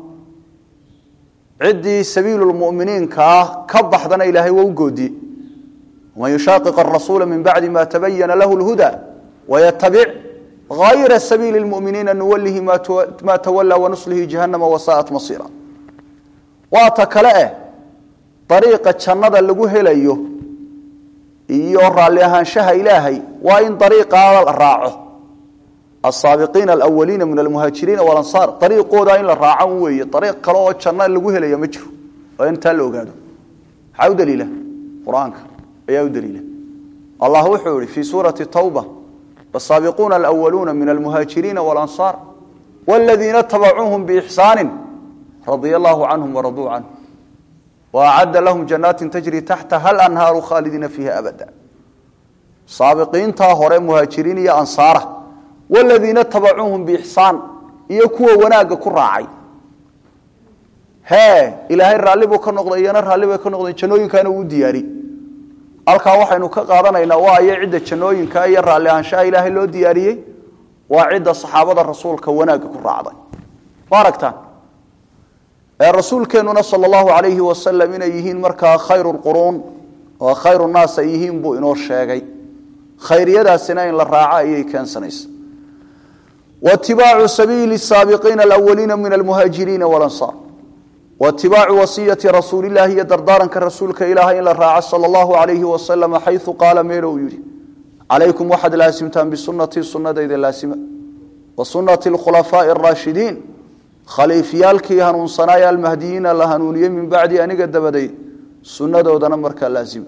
عدي سبيل المؤمنين كا كبحدنا إلهي ووجودي ومن يشاقق الرسول من بعد ما تبين له الهدى ويتبع غير سبيل المؤمنين نوله ما ما تولى ونصله جهنم وساءت مصيرا واتكلأ طريقة شنده لجو هلايو يورى لها شها إلهي وإن طريقة الراعه السابقين الأولين من المهاجرين والأنصار طريق قودين للراعون وي طريق قلوة شنا اللي قوه لي مجر وإن تلو قادوا حاو دليله قرآنك أيو دليله الله وحوري في سورة التوبة السابقون الأولون من المهاجرين والأنصار والذين اتبعوهم بإحسان رضي الله عنهم ورضوا عنه وأعد لهم جنات تجري تحتها الأنهار خالدين فيها أبدا سابقين طاهر مهاجرين يا أنصاره والذين اتبعوهم بإحسان يكوا وناقة كراعي ها إلهي الرالب وكنقضي ينا الرالب وكنقضي جنوين كانوا ودياري ألقى وحينو كقادنا إنا واعي عدة جنوين كاي الرالي أنشاء إلهي اللو دياري وعدة صحابة الرسول كوناقة كراعي باركتان الرسول كانوا صلى الله عليه وسلم إن يهين مركا خير القرون وخير الناس يهين بو إنور شاقي خير يدا سنين للراعي كان سنيس واتباع سبيل السابقين الأولين من المهاجرين والأنصار واتباع وصية رسول الله يدردارا كرسولك إلهي إلا الراعي صلى الله عليه وسلم حيث قال ميلو يري عليكم واحد لاسمتان بسنة السنة إذا لاسمة وسنة الخلفاء الراشدين خليفيالك هنون صنايا المهديين لهنونيين من بعد أن قد بدي سنة ودنا مركا لازمة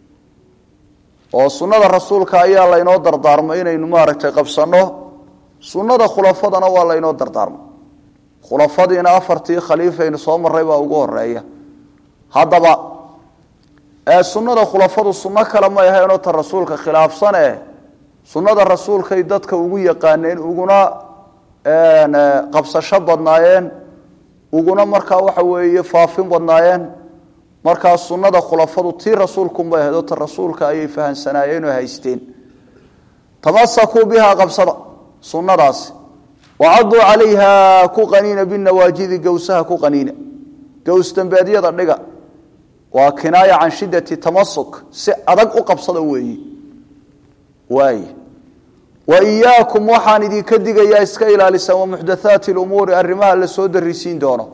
وسنة الرسول كأي الله ينودر دارمين إنمارك تقبصنه سنة خلافدنا والله ينو دردارم خلافدنا أفرتي خليفة إن صوم الربا وجور رأيه هذا بقى السنة خلافد السنة كلام يهينو الرسول كخلاف سنة سنة الرسول كيدتك وجوية قانين وجونا قبص شب بدناين وجونا مركا وحوي فافين بدناين مركا السنة خلافد تي رسولكم بهذا الرسول كأي فهن سناين وهيستين تمسكوا بها قبصة سنة راس وعضوا عليها كقنين بالنواجذ جوسها كقنين جوس تنبادية ضرقة وكناية عن شدة التمسك سأدق قبصة وي واي وإياكم وحان ذي كدق يا إسكيل لسا ومحدثات الأمور الرمال لسود الرسين دونا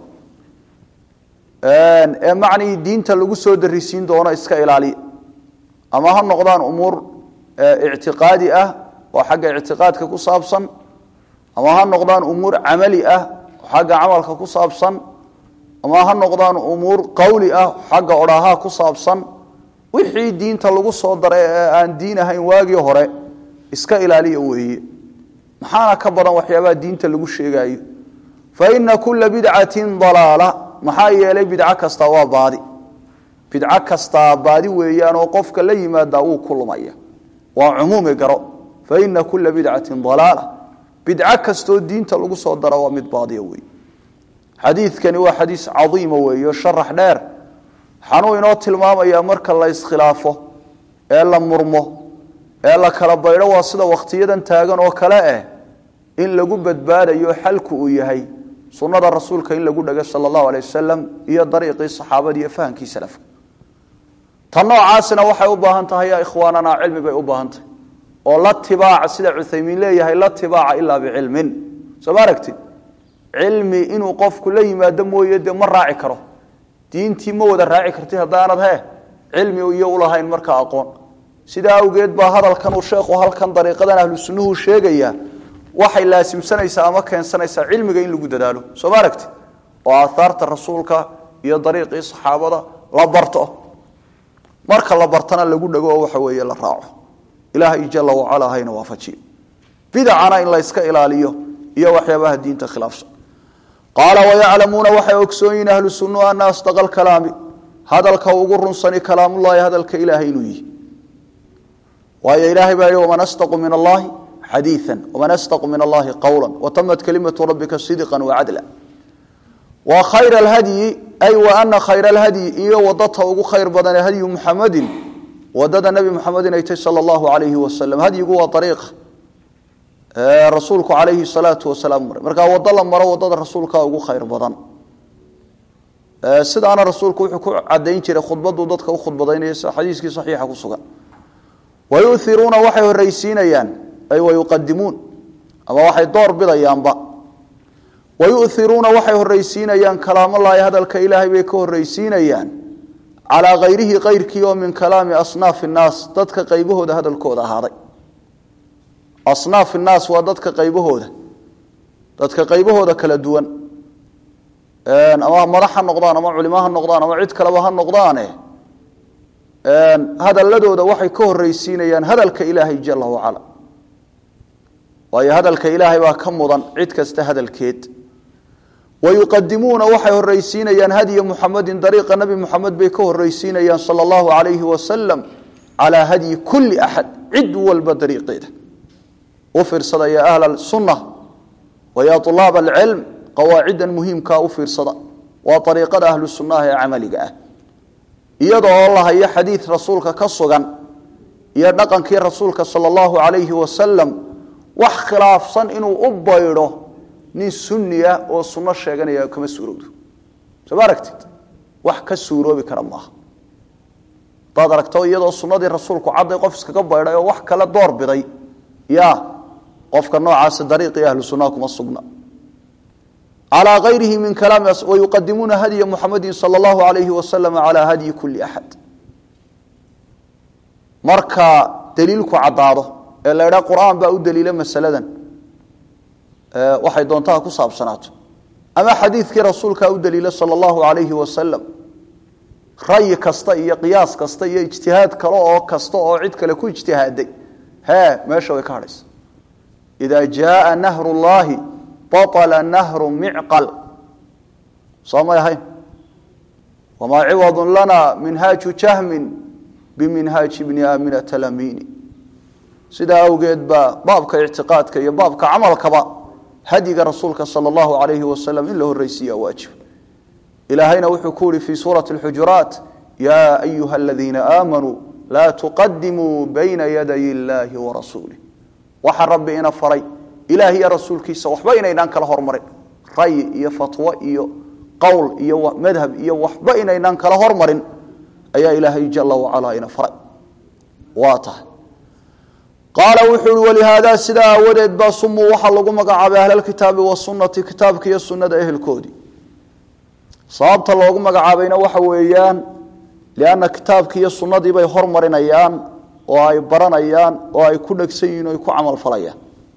معني دين تلقوا سود الرسين دونا إسكيل علي أما هم نقضان أمور اعتقادي أه وحق اعتقادك كصابصا أما هالنقضان أمور عملي أه وحق عملك كصابصا أما هالنقضان أمور قولي أه وحق أراها كصابصا وحي دين تلقوا صدر أن دينها يواجه هراء إسكا إلالي أوهي محانا كبرا وحيابا دين تلقوا الشيء فإن كل بدعة ضلالة محايا لي بدعة كستوا بادي بدعة كستوا بادي ويان وقفك لي ما داو كل مية وعموم قرأ فإن كل بدعة ضلالة بدعة كستو الدين تلقوا صدر ومد باضي وي حديث كان هو حديث عظيم وي وشرح نار حنو ينوت الماما يا مرك الله يسخلافه إلا مرمه إلا كربيره واصله وقتيدا تاغن وكلاء إن لقوا بدبار يحلك ويهي سنة الرسول كإن لقوا صلى الله عليه وسلم هي طريق الصحابة يفهم كي سلف تنوع عاسنا وحي أباهنتها يا إخواننا علم بي أباهنتها ولا اتباع سيدة عثيمين ليه لا اتباع إلا بعلم سباركتي علمي إنه قف كله ما دمه يد مر راعي كره دينتي مو ذا راعي كرتها دانت هي cilmi iyo u lahayn marka aqoon sida awgeed baa hadalkan uu sheekhu halkan dariiqadan ahlu sunnuhu sheegaya waxay laasimsanaysaa ama keensanaysaa cilmiga in lagu dadaalo soo maaragti oo aatharta rasuulka iyo dariiqii saxaabada la barto marka la bartana lagu dhago waxa weeye la raaco ilaahay jalla wa ala hayna waafajiyo bid'ana in la iska ilaaliyo iyo waxyaabaha diinta khilaafsan qala wa ya'lamuna wa hayuksuna ahlu sunna anna astaqal kalami hadalka ugu runsani kalaamullaahi hadalka ilaahay inuu yahay waayo ilaahay baa yiri man astaqu min allahi hadithan wa man astaqu min allahi qawlan wa tammat kalimatu rabbika sidqan wa adla wa khayra alhadi ay wa anna khayra alhadi iyo wadata ugu khayr badan hadi muhammadin wadada nabi muhammadin ay sallallahu alayhi wa sallam hadigu wa tariiq rasuulku alayhi salatu wa salam marka wadada maro wadada rasuulka ugu khayr badan sidaana rasuulku wuxuu ku cadeyn jiray khudbadu dadka u khudbadaynaysa xadiiskii saxiixa ku sugan wayuthiruna waxay horeysiinayaan ay wayuqadimuun ama waxay door bidayaanba wayuthiruna waxay horeysiinayaan kalaamallaahi hadalka ilaahay bay ka horeysiinayaan ala ghayrihi ghayrkii oo min kalaami asnaaf الnaas dadka qaybahooda hadalkooda ahaaday asnaaf الnaas waa dadka qaybahooda dadka qaybahooda kala duwan een ama madaxa noqdaan ama culimaha noqdaan ama cid kale ha noqdaan een hadaladooda waxay ka horeysiinayaan hadalka ilaahay jalla wa ala waayo hadalka ilaahay waa ka mudan cid kasta hadalkeed wayuqadimuna waxay horeysiinayaan hadiya muhammadin dariiqa nabi muhammad bay ka horeysiinayaan sallallahu alayhi wa sallam ala hadi kulli ahad cid walba dariiqeeda وفرصدا يا أهل السنة ويا طلاب العلم قواعدا مهمة وفرصدا وطريقة أهل السنة هي عملي جاء يدعو الله يا حديث رسولك كالصغن يا نقن كي رسولك صلى الله عليه وسلم وخلاف صن إنه أبيره ني سنية والسنة الشيغانية كما سورود تباركت وحك السورو بكرم الله تدركتو يدعو السنة دي رسولك عبد قفسك كبيره وحك لا دور بضي يا قفك نوعاس طريق اهل السنه كما سغنا على غيره من كلام ويقدمون هدي محمد صلى الله عليه وسلم على هدي كل احد marka daliilku cadaado ee leeyahay quraan baa u daliilay masaladan ee waxay doontaa ku saabsanaato ama xadiiskii rasuulka u daliilay sallallahu alayhi wasallam ray kasta iyo qiyaas kasta iyo ijtihaad kale oo kasta oo cid kale ku ijtihaaday ها ماشي ويكارس إذا جاء نهر الله بطل نهر معقل صام يا هاي وما عوض لنا منهاج شهم بمنهاج ابن آمنة تلميني سيدا أوجد بابك اعتقادك يا بابك عملك با هدي رسولك صلى الله عليه وسلم إلا هو الرئيسية واجب إلى هنا وحكوري في سورة الحجرات يا أيها الذين آمنوا لا تقدموا بين يدي الله ورسوله وحرب بين فري إلهي رسولك وحبين إنان كلا هرمرين رأي إيا فتوى إيا قول إيا مذهب إيا وحبين إنان كلا هرمرين أي إلهي جل وعلا إنا فري واضح قال وحول ولهذا سدا ودد بصموا وحلقوا مقعب أهل الكتاب والسنة كتابك يا السنة أهل الكودي صابت الله مقعبين وحويان لأن كتابك يا السنة دي بي هرمرينيان وأي برانيان وأي كدكسين ويكو عمل فليان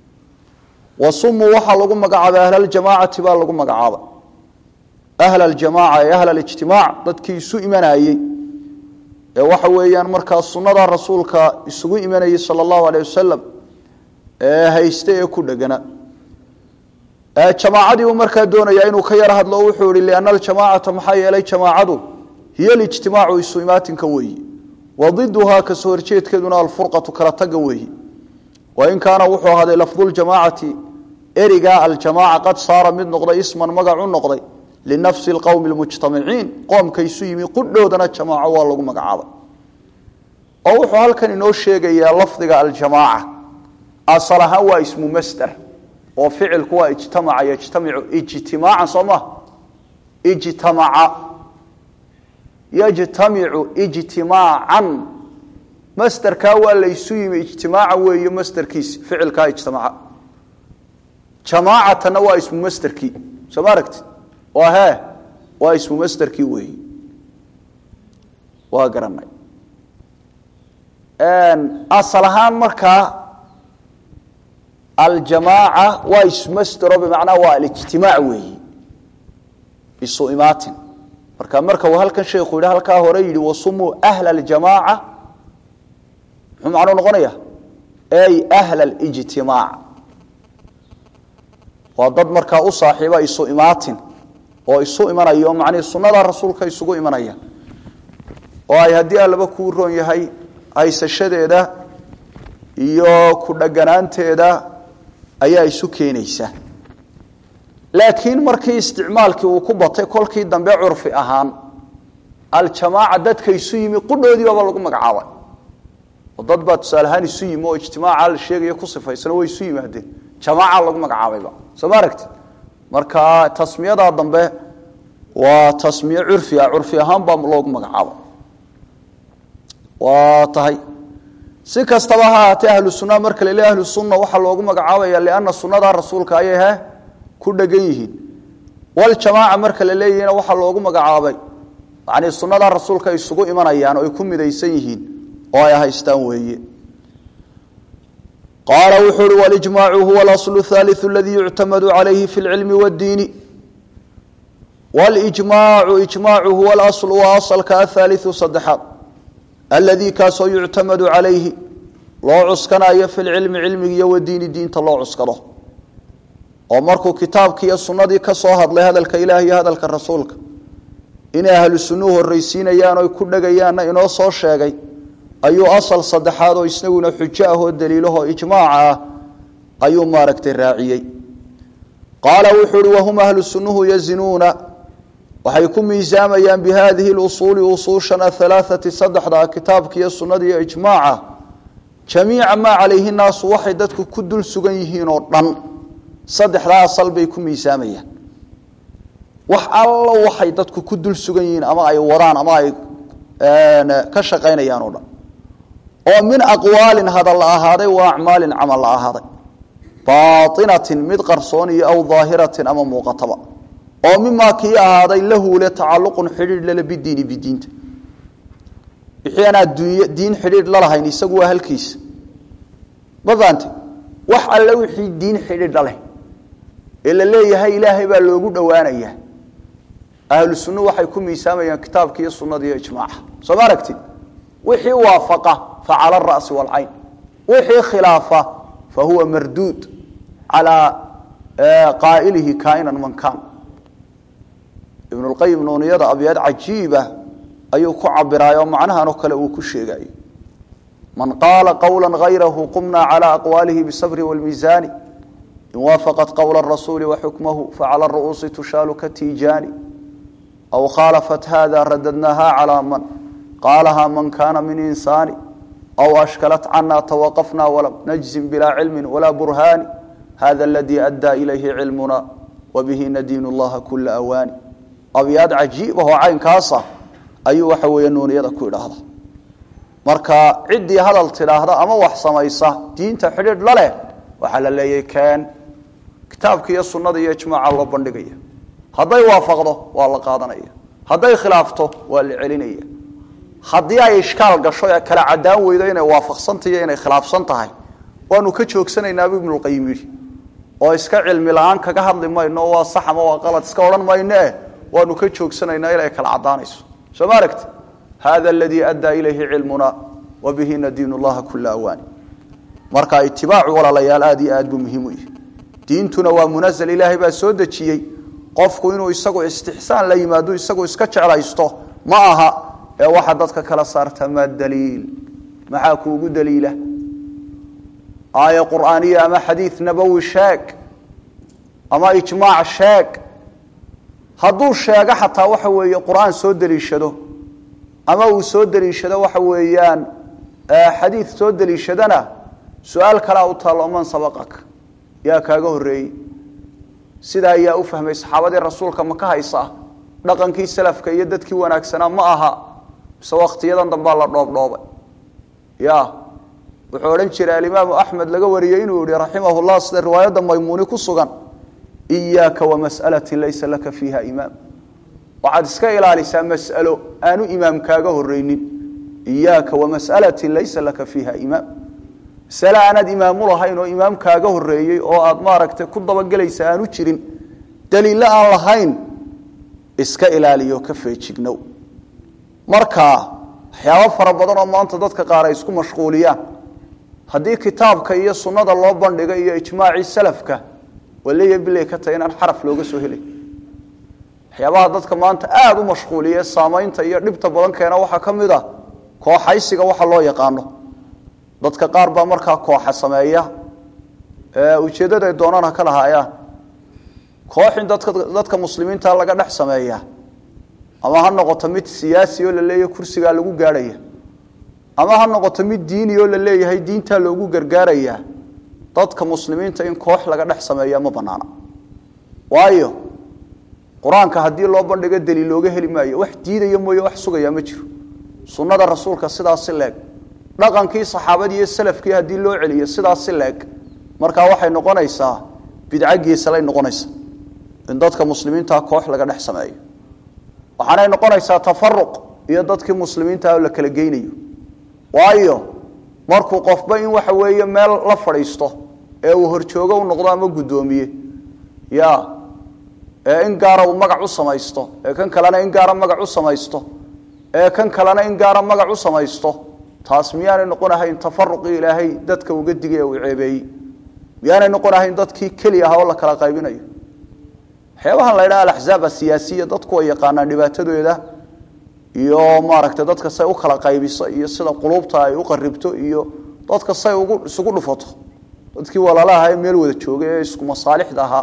وصموا وحا لغو مقعب أهل الجماعة با لغو مقعب أهل الجماعة أهل الاجتماع ضدكي سو إيمانايي waxa weeyaan marka sunnada rasuulka isugu imanayay sallallahu alayhi wasallam ee haystay ee ku dhagana ee jamaacadii uu marka doonaya inuu ka yar hadlo wuxuu yiri leanal jamaacata maxay yeelay jamaacadu hiya ijtimaacu isuimaatinka weeyi wadiduha ka soo horjeedkeeduna al furqatu kala taga weeyi wa in kaana wuxuu haday lafdul jamaacati eriga al jamaaca qad saara mid noqday isman magacu noqday لنفس القوم المجتمعين قوم كيسو يمي قدودنا جماعه waa lagu magacaabay oo wuxuu halkan inoo sheegayaa lafdiga al-jamaa'a asalaha waa ismu masdar oo ficilku waa ijtamaca yajtamicu ijtimaacan sama ijtamaca yajtamicu ijtimaacan masdarka waa la isu yimi ijtimaaca weeyo masdarkiis ficilka ijtamaca jamaacatana waa ismu masdarkii samaragti وها واسم مصدر كي وهي وقرنا ان اصلهان marka الجماعه واسمستر بمعنى والاجتماع وهي isu imaatin marka marka uu halkan sheekhu yiraahdo halka hore yiri wasumu ahla al-jamaa hum aanu noqonaya ay ahla al-ijtimaa waa dad marka u saaxiiba isu imaatin oo isu imanayo macna sunnada rasuulka isugu imanaya oo ay hadii alba ku roon yahay aysashadeeda iyo ku dhaganaanteeda ayaa isu keenaysa laakiin markii isticmaalkii uu ku batay kolkii dambe curfi ahaan al jamaa dadka isu yimi qudhoodii baba lagu magacaabay oo dad baad salahan isu yimi oo ijtimaaca la sheegay ku sifaysan way isu yimaadeen jamaa lagu magacaabayba soo aragtid marka tasmiyada dambe waa tasmiye curfi ah curfi ahaan baa loogu magacaabay waa tahay si kastaba ha ahaatee ahlu sunna marka la leeyahay ahlu sunna waxa loogu magacaabaya leeyana sunnada rasuulka ay ahaa ku dhagan yihiin wal jamaa marka la leeyayna waxa loogu magacaabay yani sunnada rasuulka ay isugu imanayaan oo ay ku midaysan yihiin oo ay haystaan weeye qala wuxuu wal ijma'u huwa al-asl ath-thalith alladhi yu'tamadu alayhi fi al-ilm wad-din wal ijma'u ijma'u huwa al-asl wa asalka ath-thalith saddexa alladhi kaso yu'tamadu alayhi loo cuskanayo fi al-ilm ilmiga wad-din diinta loo cuskado oo markuu kitaabkii iyo sunnadii ka soo hadlay hadalka Ilaahay iyo hadalka rasuulka in ahlu sunnuhu horeysiinayaan oo ku dhagayaan inoo soo sheegay ayuu asal saddexaad oo isaguna xujo ah oo daliilaha ijmaaca ayuu maaragtay raaciyay qaala wuxuu wa hum ahlu sunnuhu yazinuna waxay ku miisaamayaan bi hadhihi al-usul usushana thalathati saddexda kitaabkii iyo sunnadii iyo ijmaaca jamii'a ma alayhi naas waxay dadku ku dul sugan yihiin oo dhan saddexda asal bay ku miisaamayaan wax alla waxay dadku ku dul sugan yihiin ama ay wadaan ama ay ka shaqeynayaan oo dhan oo min aqwaalin hada la ahaaday wa a'maalin amal la ahaaday baatinatin mid qarsoon iyo aw zaahiratin ama muuqataba oo mimma kii ahaaday lahu la tacalluqun xiriir la bidiini bidiinta ixyana diin xiriir la lahayn isagu waa halkiis badanta wax alla wixii diin xiriir la leh ila leeyahay ilaahay baa loogu dhawaanaya ahlu sunna waxay ku miisaamayaan kitaabka iyo sunnada iyo ijmaaca soo aragtid wixii waafaqa fa ala ar-ra's wal ayn wixii khilaafa fa huwa mardud ala qaa'ilihi kainan man kan ibn al-qayyim nuniyada abiyad ajiiba ayuu ku cabiraayo macnahan oo kale uu ku sheegay man qala qawlan ghayrahu qumna ala aqwalihi bisabr wal mizan in wafaqat qawla ar-rasul wa hukmuhu fa ala ar-ru'us tushalu katijani aw khalafat hadha raddadnaha ala man qalaha man kana min insani aw ashkalat anna tawaqafna wa lam najzim bila ilmin wala burhan hadha alladhi adda ilayhi ilmuna wa bihi nadinu Allah kull awani abiyad ajiiba oo ayn kaasa ayuu waxa weeye nuuniyada ku idhaahda marka cidii hadal tiraahdo ama wax samaysa diinta xidhiidh la leh waxa la leeyahay kan kitaabka iyo sunnada iyo ijmaaca loo bandhigaya haday waafaqdo waa la qaadanaya haday khilaafto waa la celinaya hadii ay iskaal gasho ee kala cadaan weydo inay waafaqsantahay inay khilaafsan tahay waanu ka joogsanaynaa ibn al-qayyim oo iska cilmi la'aan kaga hadli mayno waa sax ama waa qalad iska oran mayno waanu ka joogsanaynaa ilaa kala cadaanayso سماركت هذا الذي أدى إليه علمنا وبه ندين الله كل أوان مركا اتباع ولا ليال آدي آد مهمي دينتنا ومنزل إلهي بسودة شيء قفكو إنه يساقو استحسان لا يمادو يساقو يسكتش على يسطو معها واحد ضدك كلا صارت ما الدليل معاكو دليله آية قرآنية أما حديث نبوي شاك أما إجماع شاك hadduu sheego xataa waxa weeye quraan soo daliishado ama uu soo daliishado waxa weeyaan xadiis soo daliishadana su'aal kala u taalo man sabaqak yaa kaaga horeeyay sida ayaa u fahmay saxaabadii rasuulka ma ka haysa dhaqankii salafka iyo dadkii wanaagsanaa ma aha soo waqtiyadan dambe la dhoob dhoobay yaa wuxuu oran jiray imaam Ahmed laga wariyay inuu yiri rahimahullah sida riwaayada maymuuni ku sugan إياك ومسألة ليس لك فيها إمام وعد اسكا إلاليسا مسألة آنو إمام كاغه الرينين إياك ومسألة ليس لك فيها إمام مسألة أنا إمام الله إنه إمام كاجه الرئي أو أضمارك تكون ضبق ليس أنا وشرين دليل لا الله هين إسك إلى ليو كفي تشجنو مركا حياة فربنا ما أنت ضدك قارئ إسكو مشغولية هذه كتاب كي السنة الله بندقة هي إجماع السلف كه واللي يبلي كتير الحرف لوجه سهلي حياة ضدك ما أنت آب مشغولية السامين تيجي نبت بدن كنا وحكم ذا كوا حيسك وح الله يقانه ضدك قارب مركا كوا حسمية وشدة الدونان هكذا هيا كوا حين ضدك ضدك مسلمين تلا قد حسمية أما هالنقطة ميت سياسي ولا اللي يكرسي قال له جارية أما هالنقطة ميت ديني ولا اللي هي دين تلوجو جرجارية ضدك مسلمين تين كوح لقد حسمية ما بنانا وايو قرآن كهدي الله بندق الدليل لوجه لما واحد دين يوم يحسق يا مجر سنة الرسول كصدا السلاك رقم كي صحابة السلف كي هدي الله عليه الصدا السلاك مركا واحد نقنيسا بدعجي سلين نقنيس إن ضدك مسلمين تا كوح لقد حسمية waxaanay noqonaysaa tafarruq iyo dadkii muslimiinta ah la kala geeynayo waayo markuu qofba in waxa weeye meel la fadhiisto ee uu horjoogo u noqdo ama gudoomiye ya ee in gaara uu magac u samaysto ee kan kalena in gaara magac u samaysto ee kan kalena in gaara magac u samaysto taas miyaanay noqonahayn tafarruq ilaahay dadka uga digay oo ceebeeyay miyaanay noqonahayn dadkii kaliya ah oo la kala qaybinayo حيوان لا يرى الأحزاب السياسية ضدكوا يقانا نباتدوا إذا يوم مارك تضدك الصي وخلا قايب الصي يصير قلوبته يقربته يو ضدك الصي يقول سقول فطه ضدك ولا لا هاي ميل وده شو جاي يسكو مصالح ده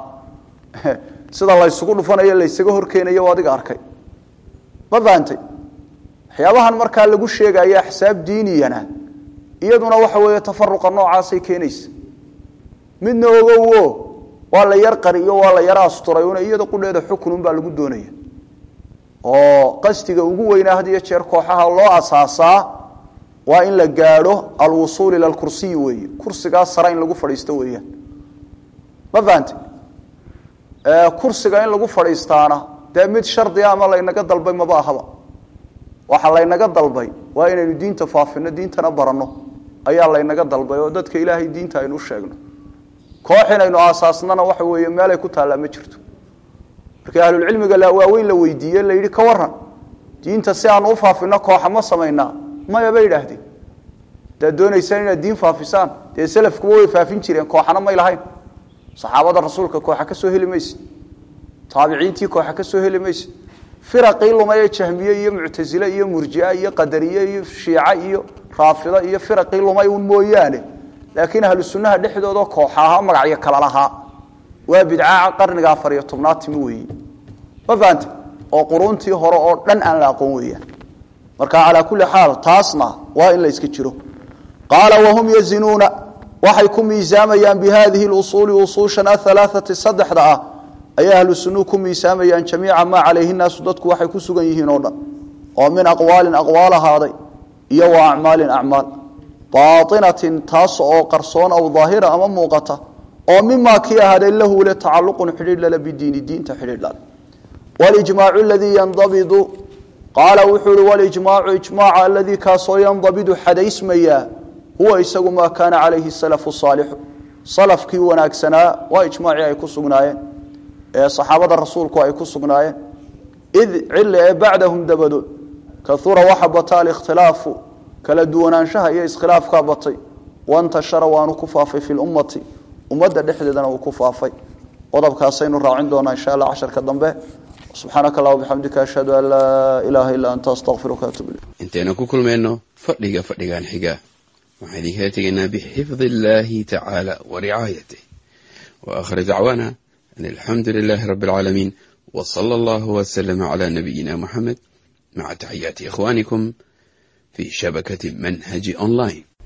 سيد الله يسقول فنا يلا يسقهر كينا يوادق أركي ما فهمتي حيوان مركا اللي قش شيء جاي حساب ديني أنا يدنا وحوي يتفرق النوع عاصي كينيس منه وجوه ولا يرقري ولا يرى أسطوريون يدا كل هذا حكم بالجودونية أو قصدي جوجوينا هذه الشيء كوحها الله أساسا وإن لجاله الوصول إلى الكرسي وي كرسي جالس سرين لجو فريستوية ما فهمت آه كرسي جالين لجو فريستانا ده ميت شرط يا مال إنك ضلبي ما بأهوا وحلا إنك ضلبي وإن الدين تفافن الدين تنبرنه أي الله إنك ضلبي ودتك إلهي الدين تاينو شجنا كوحنا إنه أساسنا وحوي ماله كتلا مجرد لكن أهل العلم قال وين لو يدي اللي يدي كورن دين تسعى نوفها في نقطة حما سمينا ما يبي لهدي ده دون يسألين الدين فافسان ده سلف كوي فافين شيرين كوحنا ما يلهين صحابة الرسول كوحة كسوه لميس تابعين تي كوحة كسوه لميس فرق إلا ما يجهمية معتزلة مرجئة قدرية شيعية رافضة فرق إلا ما يون مويانه لكن أهل السنة دحدود كوحها مقعية كلالها وبدعاء قرن غافر يطمنات موي ما فهمت oo quruntii hore oo dhan aan la aqoon weeyaan marka ala kulli xaal taasna waa in la iska jiro qala wa hum yazinuna waxay ku miisaamayaan bi hadhihi al-usul usushana thalathati sadhda ay ahlu sunnu ku miisaamayaan jamiica ma alayhi naas dadku waxay ku sugan yihiin oo dhan oo min aqwaalin aqwaalahaday iyo wa a'maalin a'maal baatinatin taas oo qarsoon aw dhaahira ama muuqata oo mimma kiya hada lahu la ta'alluqun xidid la bidiin diinta xidid la والإجماع الذي ينضبط قال وحول والإجماع إجماع الذي كاسو ينضبط حديث مياه هو يسق ما كان عليه السلف الصالح صلف كي وناكسنا وإجماع أي كسقنايا صحابة الرسول كو أي كسقنايا إذ عل بعدهم دبدوا كثر وحبط الاختلاف كلا دونان شها إسخلاف كابطي وانتشر وانو كفافي في الأمة ومدى دحدنا وكفافي وضب كاسين الراعين دونا إن شاء الله عشر كدنبه سبحانك الله وبحمدك أشهد أن لا إله إلا أنت أستغفرك وأتوب إليك. أنتنا كل منه فرق فرق عن حجاه وحديثنا بحفظ الله تعالى ورعايته وآخر دعوانا أن الحمد لله رب العالمين وصلى الله وسلم على نبينا محمد مع تحيات إخوانكم في شبكة منهج أونلاين.